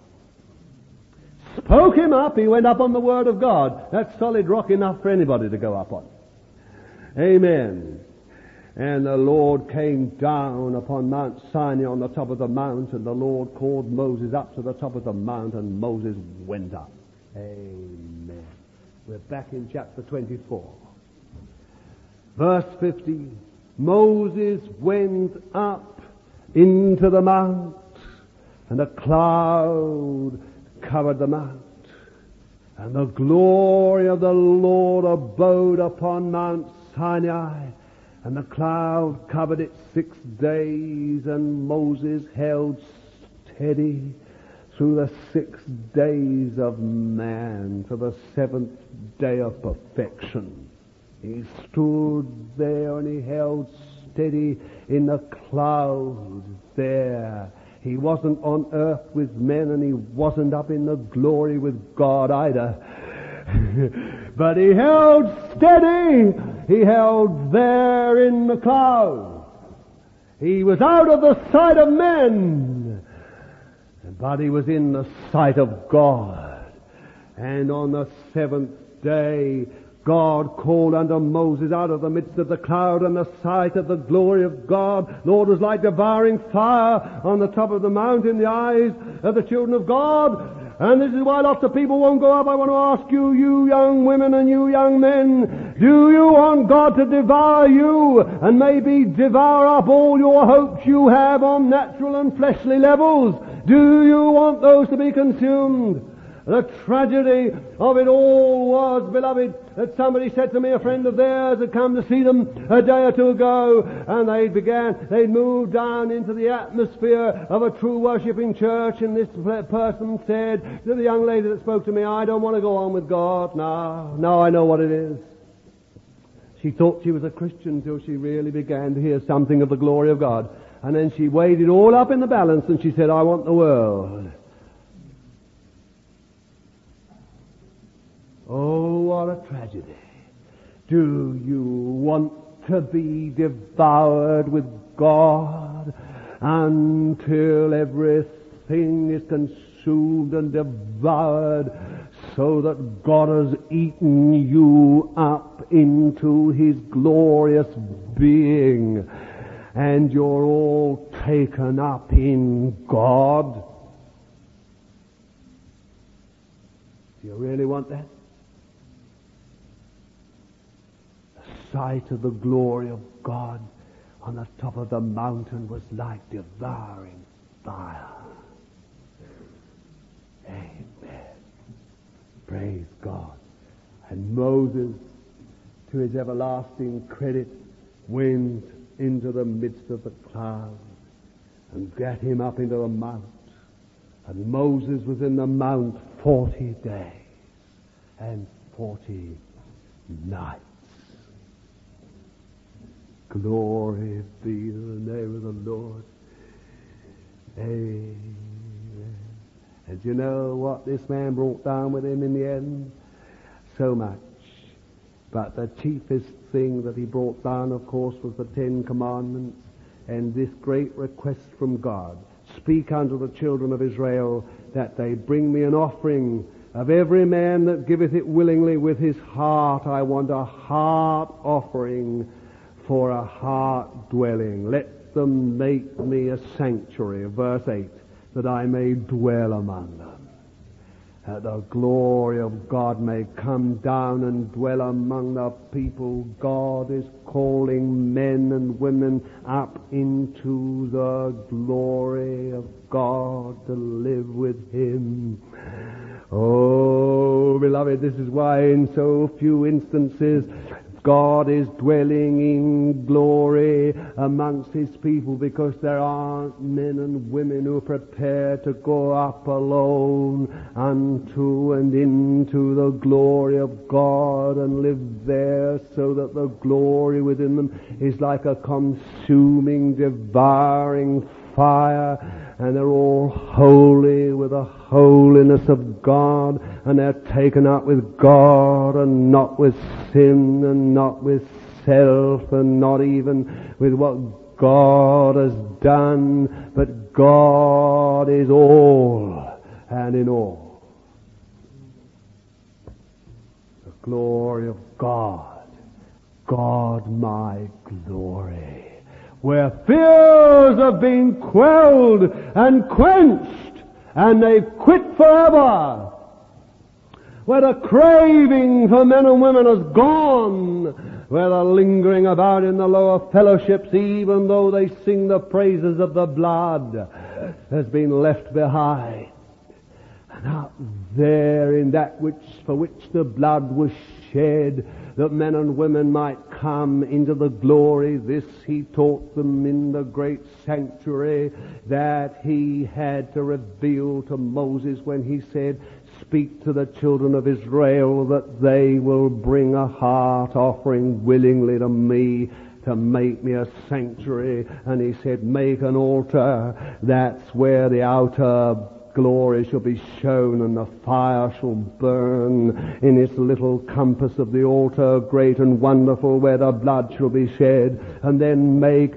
Spoke him up. He went up on the Word of God. That's solid rock enough for anybody to go up on. Amen. And the Lord came down upon Mount Sinai on the top of the mount, and the Lord called Moses up to the top of the mount, and Moses went up. Amen. We're back in chapter 24. Verse 50. Moses went up into the mount, and a cloud covered the mount, and the glory of the Lord abode upon Mount Sinai. And the cloud covered it 6 days, and Moses held steady through the 6 days of man to the 7th day of perfection. He stood there and he held steady in the cloud there. He wasn't on earth with men, and he wasn't up in the glory with God either. But he held steady. He held there in the cloud. He was out of the sight of men, but he was in the sight of God. And on the 7th day, God called unto Moses out of the midst of the cloud, and the sight of the glory of God. Lord, was like devouring fire on the top of the mount in the eyes of the children of God. And this is why lots of people won't go up. I want to ask you, you young women and you young men, do you want God to devour you and maybe devour up all your hopes you have on natural and fleshly levels? Do you want those to be consumed? The tragedy of it all was, beloved, that somebody said to me, a friend of theirs had come to see them a day or two ago, and they'd moved down into the atmosphere of a true worshipping church, and this person said to the young lady that spoke to me, I don't want to go on with God now. Now I know what it is. She thought she was a Christian till she really began to hear something of the glory of God. And then she weighed it all up in the balance and she said, I want the world. Oh, what a tragedy. Do you want to be devoured with God until everything is consumed and devoured so that God has eaten you up into His glorious being and you're all taken up in God? Do you really want that? Sight of the glory of God on the top of the mountain was like devouring fire. Amen. Praise God. And Moses, to his everlasting credit, went into the midst of the cloud and got him up into the mount. And Moses was in the mount 40 days and 40 nights. Glory be to the name of the Lord. Amen. And you know what this man brought down with him in the end? So much. But the chiefest thing that he brought down, of course, was the 10 Commandments and this great request from God. Speak unto the children of Israel that they bring me an offering of every man that giveth it willingly with his heart. I want a heart offering for a heart dwelling. Let them make me a sanctuary, verse 8, that I may dwell among them. That the glory of God may come down and dwell among the people. God is calling men and women up into the glory of God to live with Him. Oh, beloved, this is why in so few instances God is dwelling in glory amongst His people, because there aren't men and women who are prepared to go up alone unto and into the glory of God and live there, so that the glory within them is like a consuming, devouring fire, and they're all holy with the holiness of God, and they're taken up with God and not with sin and not with self and not even with what God has done, but God is all and in all. The glory of God, God my glory. Where fears have been quelled and quenched, and they've quit forever. Where the craving for men and women has gone. Where the lingering about in the lower fellowships, even though they sing the praises of the blood, has been left behind. And out there in that for which the blood was shed, that men and women might come into the glory. This He taught them in the great sanctuary that He had to reveal to Moses when He said, speak to the children of Israel that they will bring a heart offering willingly to me to make me a sanctuary. And He said, make an altar. That's where the outer glory shall be shown, and the fire shall burn in its little compass of the altar, great and wonderful, where the blood shall be shed. And then make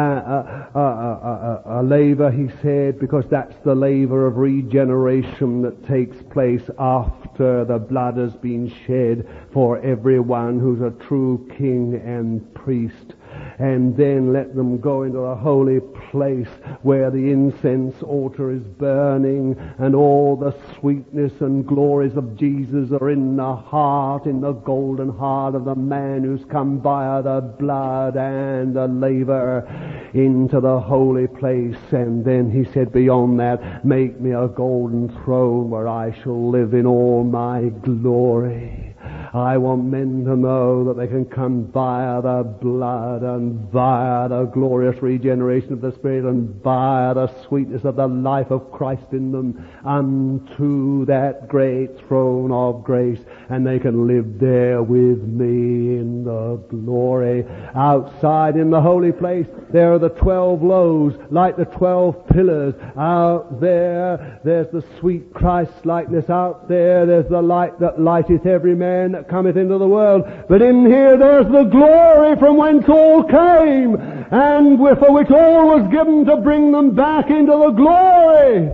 a laver, He said, because that's the laver of regeneration that takes place after the blood has been shed for everyone who's a true king and priest. and then let them go into the holy place where the incense altar is burning and all the sweetness and glories of Jesus are in the heart, in the golden heart of the man who's come by the blood and the laver into the holy place. And then he said, beyond that, make me a golden throne where I shall live in all my glory. I want men to know that they can come via the blood and via the glorious regeneration of the Spirit and via the sweetness of the life of Christ in them unto that great throne of grace, and they can live there with me in the glory. Outside in the holy place, there are the 12 loaves like the 12 pillars. Out there, there's the sweet Christ likeness. Out there, there's the light that lighteth every man that cometh into the world. But in here, there's the glory from whence all came, and for which all was given to bring them back into the glory.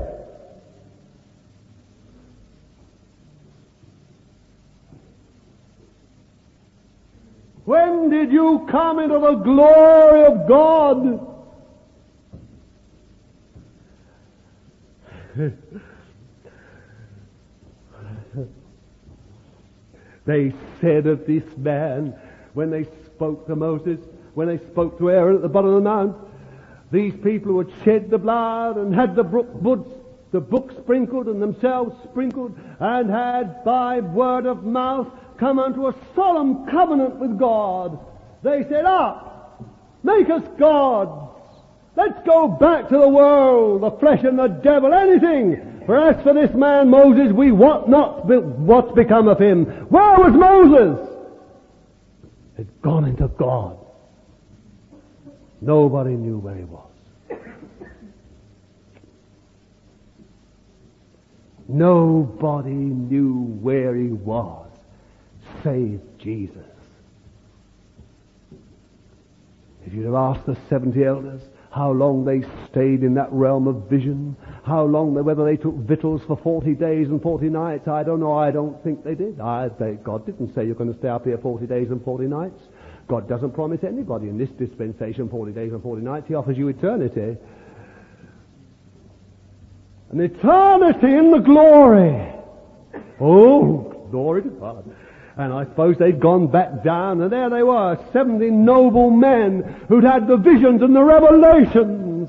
When did you come into the glory of God? They said of this man, when they spoke to Moses, when they spoke to Aaron at the bottom of the mount, these people who had shed the blood and had the book sprinkled and themselves sprinkled and had by word of mouth come unto a solemn covenant with God. They said, up, make us gods. Let's go back to the world, the flesh and the devil, anything. For as for this man Moses, we wot not what's become of him. Where was Moses? He'd gone into God. Nobody knew where he was. Nobody knew where he was, save Jesus. If you'd have asked the 70 elders how long they stayed in that realm of vision, how long, whether they took victuals for 40 days and 40 nights, I don't know. I don't think they did. God didn't say you're going to stay up here 40 days and 40 nights. God doesn't promise anybody in this dispensation 40 days and 40 nights. He offers you eternity. An eternity in the glory. Oh, glory to God. And I suppose they'd gone back down, and there they were, 70 noble men who'd had the visions and the revelations.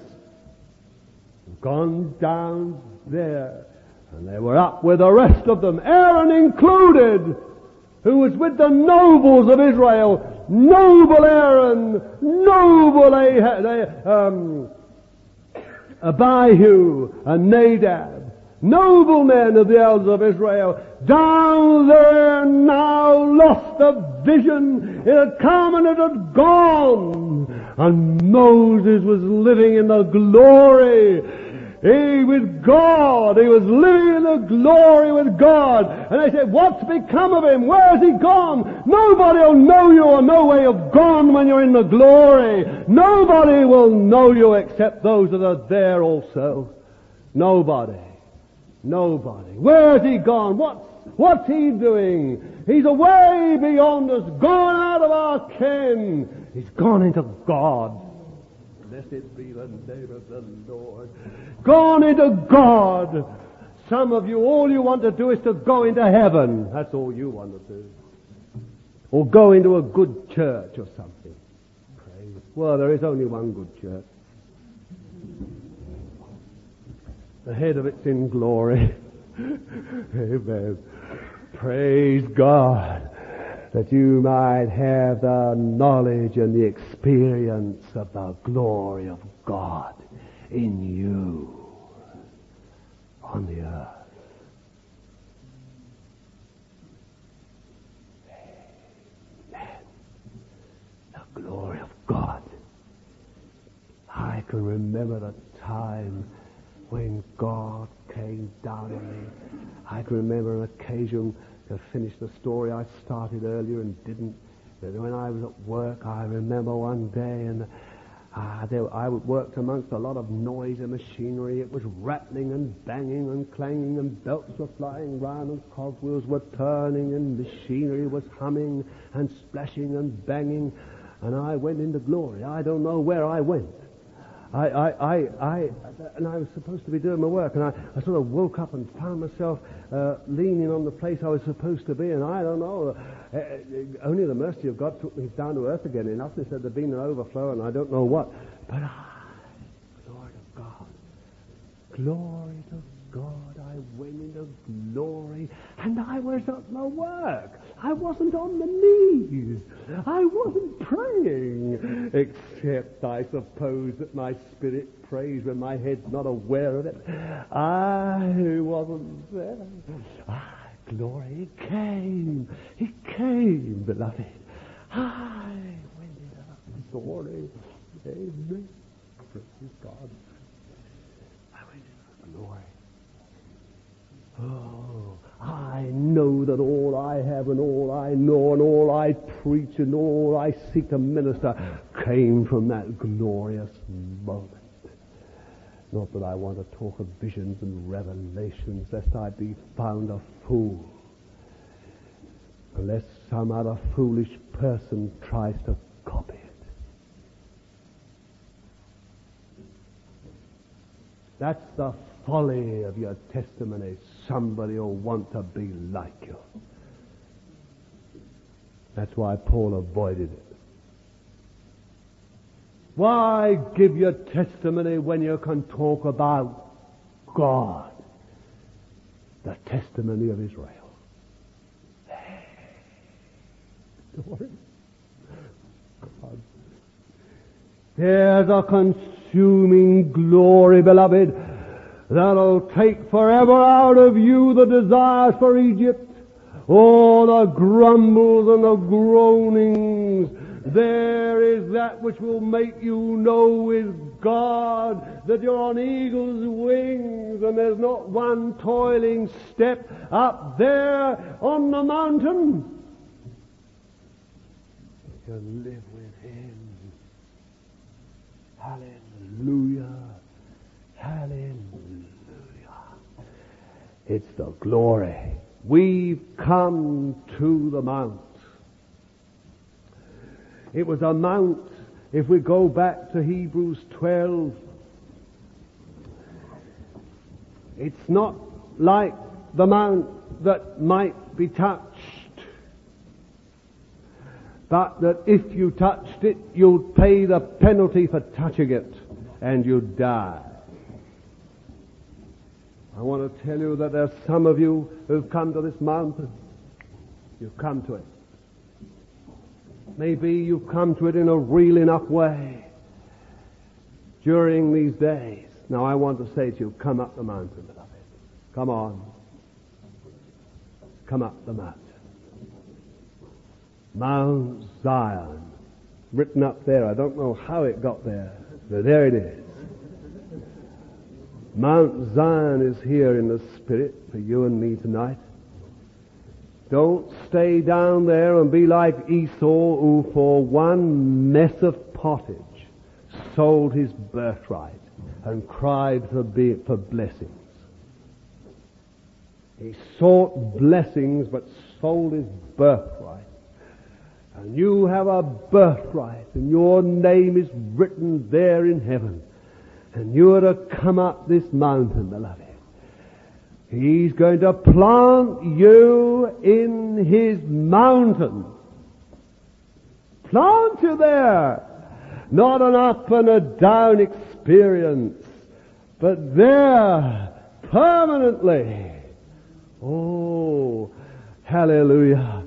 Gone down there. And they were up with the rest of them, Aaron included, who was with the nobles of Israel. Noble Aaron, noble Abihu and Nadab, noble men of the elders of Israel, down there now lost of vision. It had come and it had gone. And Moses was living in the glory. He with God. He was living in the glory with God. And they said, what's become of him? Where has he gone? Nobody will know you or know where you've gone when you're in the glory. Nobody will know you except those that are there also. Nobody. Nobody. Where has he gone? What's he doing? He's away beyond us, gone out of our ken. He's gone into God. Blessed be the name of the Lord. Gone into God. Some of you, all you want to do is to go into heaven. That's all you want to do. Or go into a good church or something. Praise. Well, there is only one good church. The head of it's in glory. Amen. Praise God, that you might have the knowledge and the experience of the glory of God in you on the earth. Amen. The glory of God. I can remember the time when God came down on me. I can remember an occasion, to finish the story I started earlier and didn't. But when I was at work, I remember one day, and I worked amongst a lot of noise and machinery. It was rattling and banging and clanging, and belts were flying round, and cogwheels were turning, and machinery was humming and splashing and banging. and I went into glory. I don't know where I went. And I was supposed to be doing my work, and I sort of woke up and found myself leaning on the place I was supposed to be, and I don't know, only the mercy of God took me down to earth again. Enough, they said there'd been an overflow, and I don't know what, but glory to God, glory to God, I went into glory, and I was at my work. I wasn't on the knees. I wasn't praying, except I suppose that my spirit prays when my head's not aware of it. I wasn't there. Glory, it came. It came, beloved. I went into glory. Amen. Praise God. I went into glory. Oh, I know that all I have and all I know and all I preach and all I seek to minister came from that glorious moment. Not that I want to talk of visions and revelations, lest I be found a fool, unless some other foolish person tries to copy it. That's the folly of your testimony. Somebody will want to be like you. That's why Paul avoided it. Why give your testimony when you can talk about God, the testimony of Israel? God. There's a consuming glory, beloved, that'll take forever out of you the desires for Egypt. Oh, the grumbles and the groanings. There is that which will make you know with God that you're on eagle's wings and there's not one toiling step up there on the mountain. You live with Him. Hallelujah. Hallelujah. It's the glory. We've come to the mount. It was a mount, if we go back to Hebrews 12, it's not like the mount that might be touched, but that if you touched it, you'd pay the penalty for touching it, and you'd die. I want to tell you that there's some of you who've come to this mountain. You've come to it. Maybe you've come to it in a real enough way during these days. Now I want to say to you, come up the mountain, beloved. Come on. Come up the mountain. Mount Zion. Written up there. I don't know how it got there, but there it is. Mount Zion is here in the Spirit for you and me tonight. Don't stay down there and be like Esau, who for one mess of pottage sold his birthright and cried for blessings. He sought blessings but sold his birthright. And you have a birthright, and your name is written there in heaven. And you are to come up this mountain, beloved. He's going to plant you in His mountain. Plant you there. Not an up and a down experience, but there, permanently. Oh, hallelujah.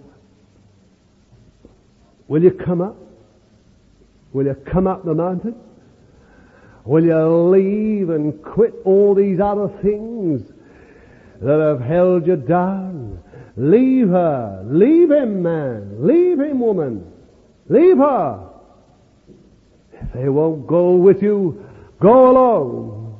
Will you come up? Will you come up the mountain? Will you leave and quit all these other things that have held you down? Leave her. Leave him, man. Leave him, woman. Leave her. If they won't go with you, go alone.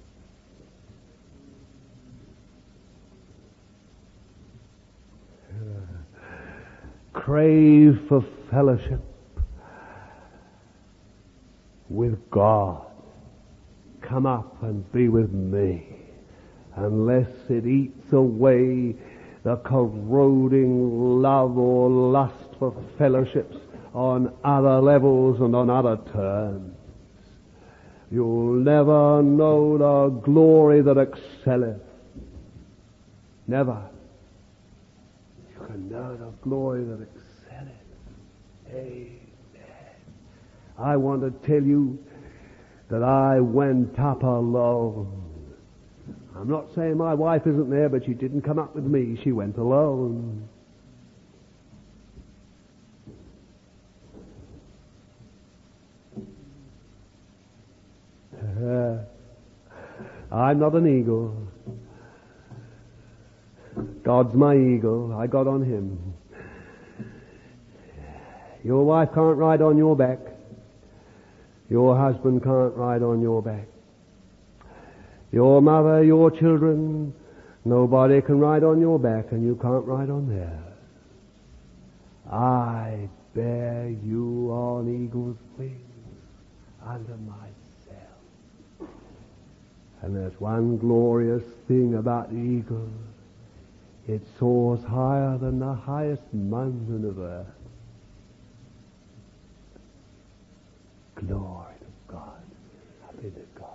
Crave for fellowship with God. Come up and be with me, unless it eats away the corroding love or lust for fellowships on other levels and on other terms. You'll never know the glory that excelleth. Never. You can know the glory that excelleth. Amen. I want to tell you that I went up alone. I'm not saying my wife isn't there, but she didn't come up with me. She went alone. I'm not an eagle. God's my eagle. I got on him. Your wife can't ride on your back. Your husband can't ride on your back. Your mother, your children, nobody can ride on your back, and you can't ride on theirs. I bear you on eagle's wings under myself. And there's one glorious thing about the eagle. It soars higher than the highest mountain of earth. Glory to God. Happy to God.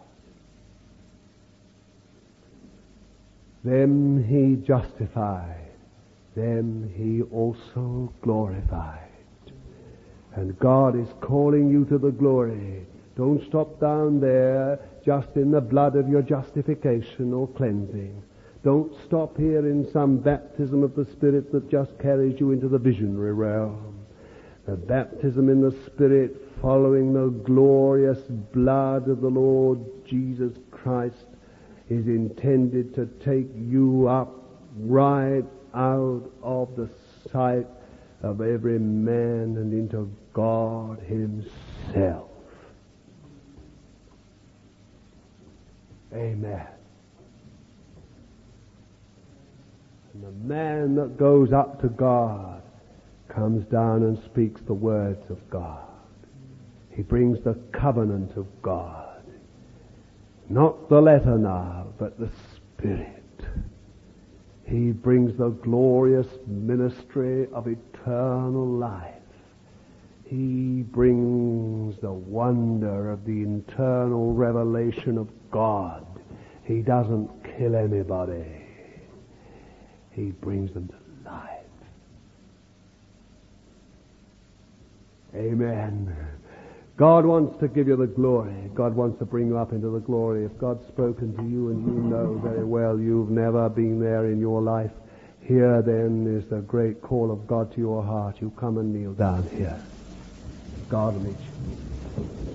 Them he justified, them he also glorified. And God is calling you to the glory. Don't stop down there just in the blood of your justification or cleansing. Don't stop here in some baptism of the Spirit that just carries you into the visionary realm. The baptism in the Spirit following the glorious blood of the Lord Jesus Christ is intended to take you up right out of the sight of every man and into God himself. Amen. And the man that goes up to God comes down and speaks the words of God. He brings the covenant of God. Not the letter now, but the Spirit. He brings the glorious ministry of eternal life. He brings the wonder of the internal revelation of God. He doesn't kill anybody. He brings them to life. Amen. God wants to give you the glory. God wants to bring you up into the glory. If God's spoken to you and you know very well you've never been there in your life, here then is the great call of God to your heart. You come and kneel down here. God will meet you.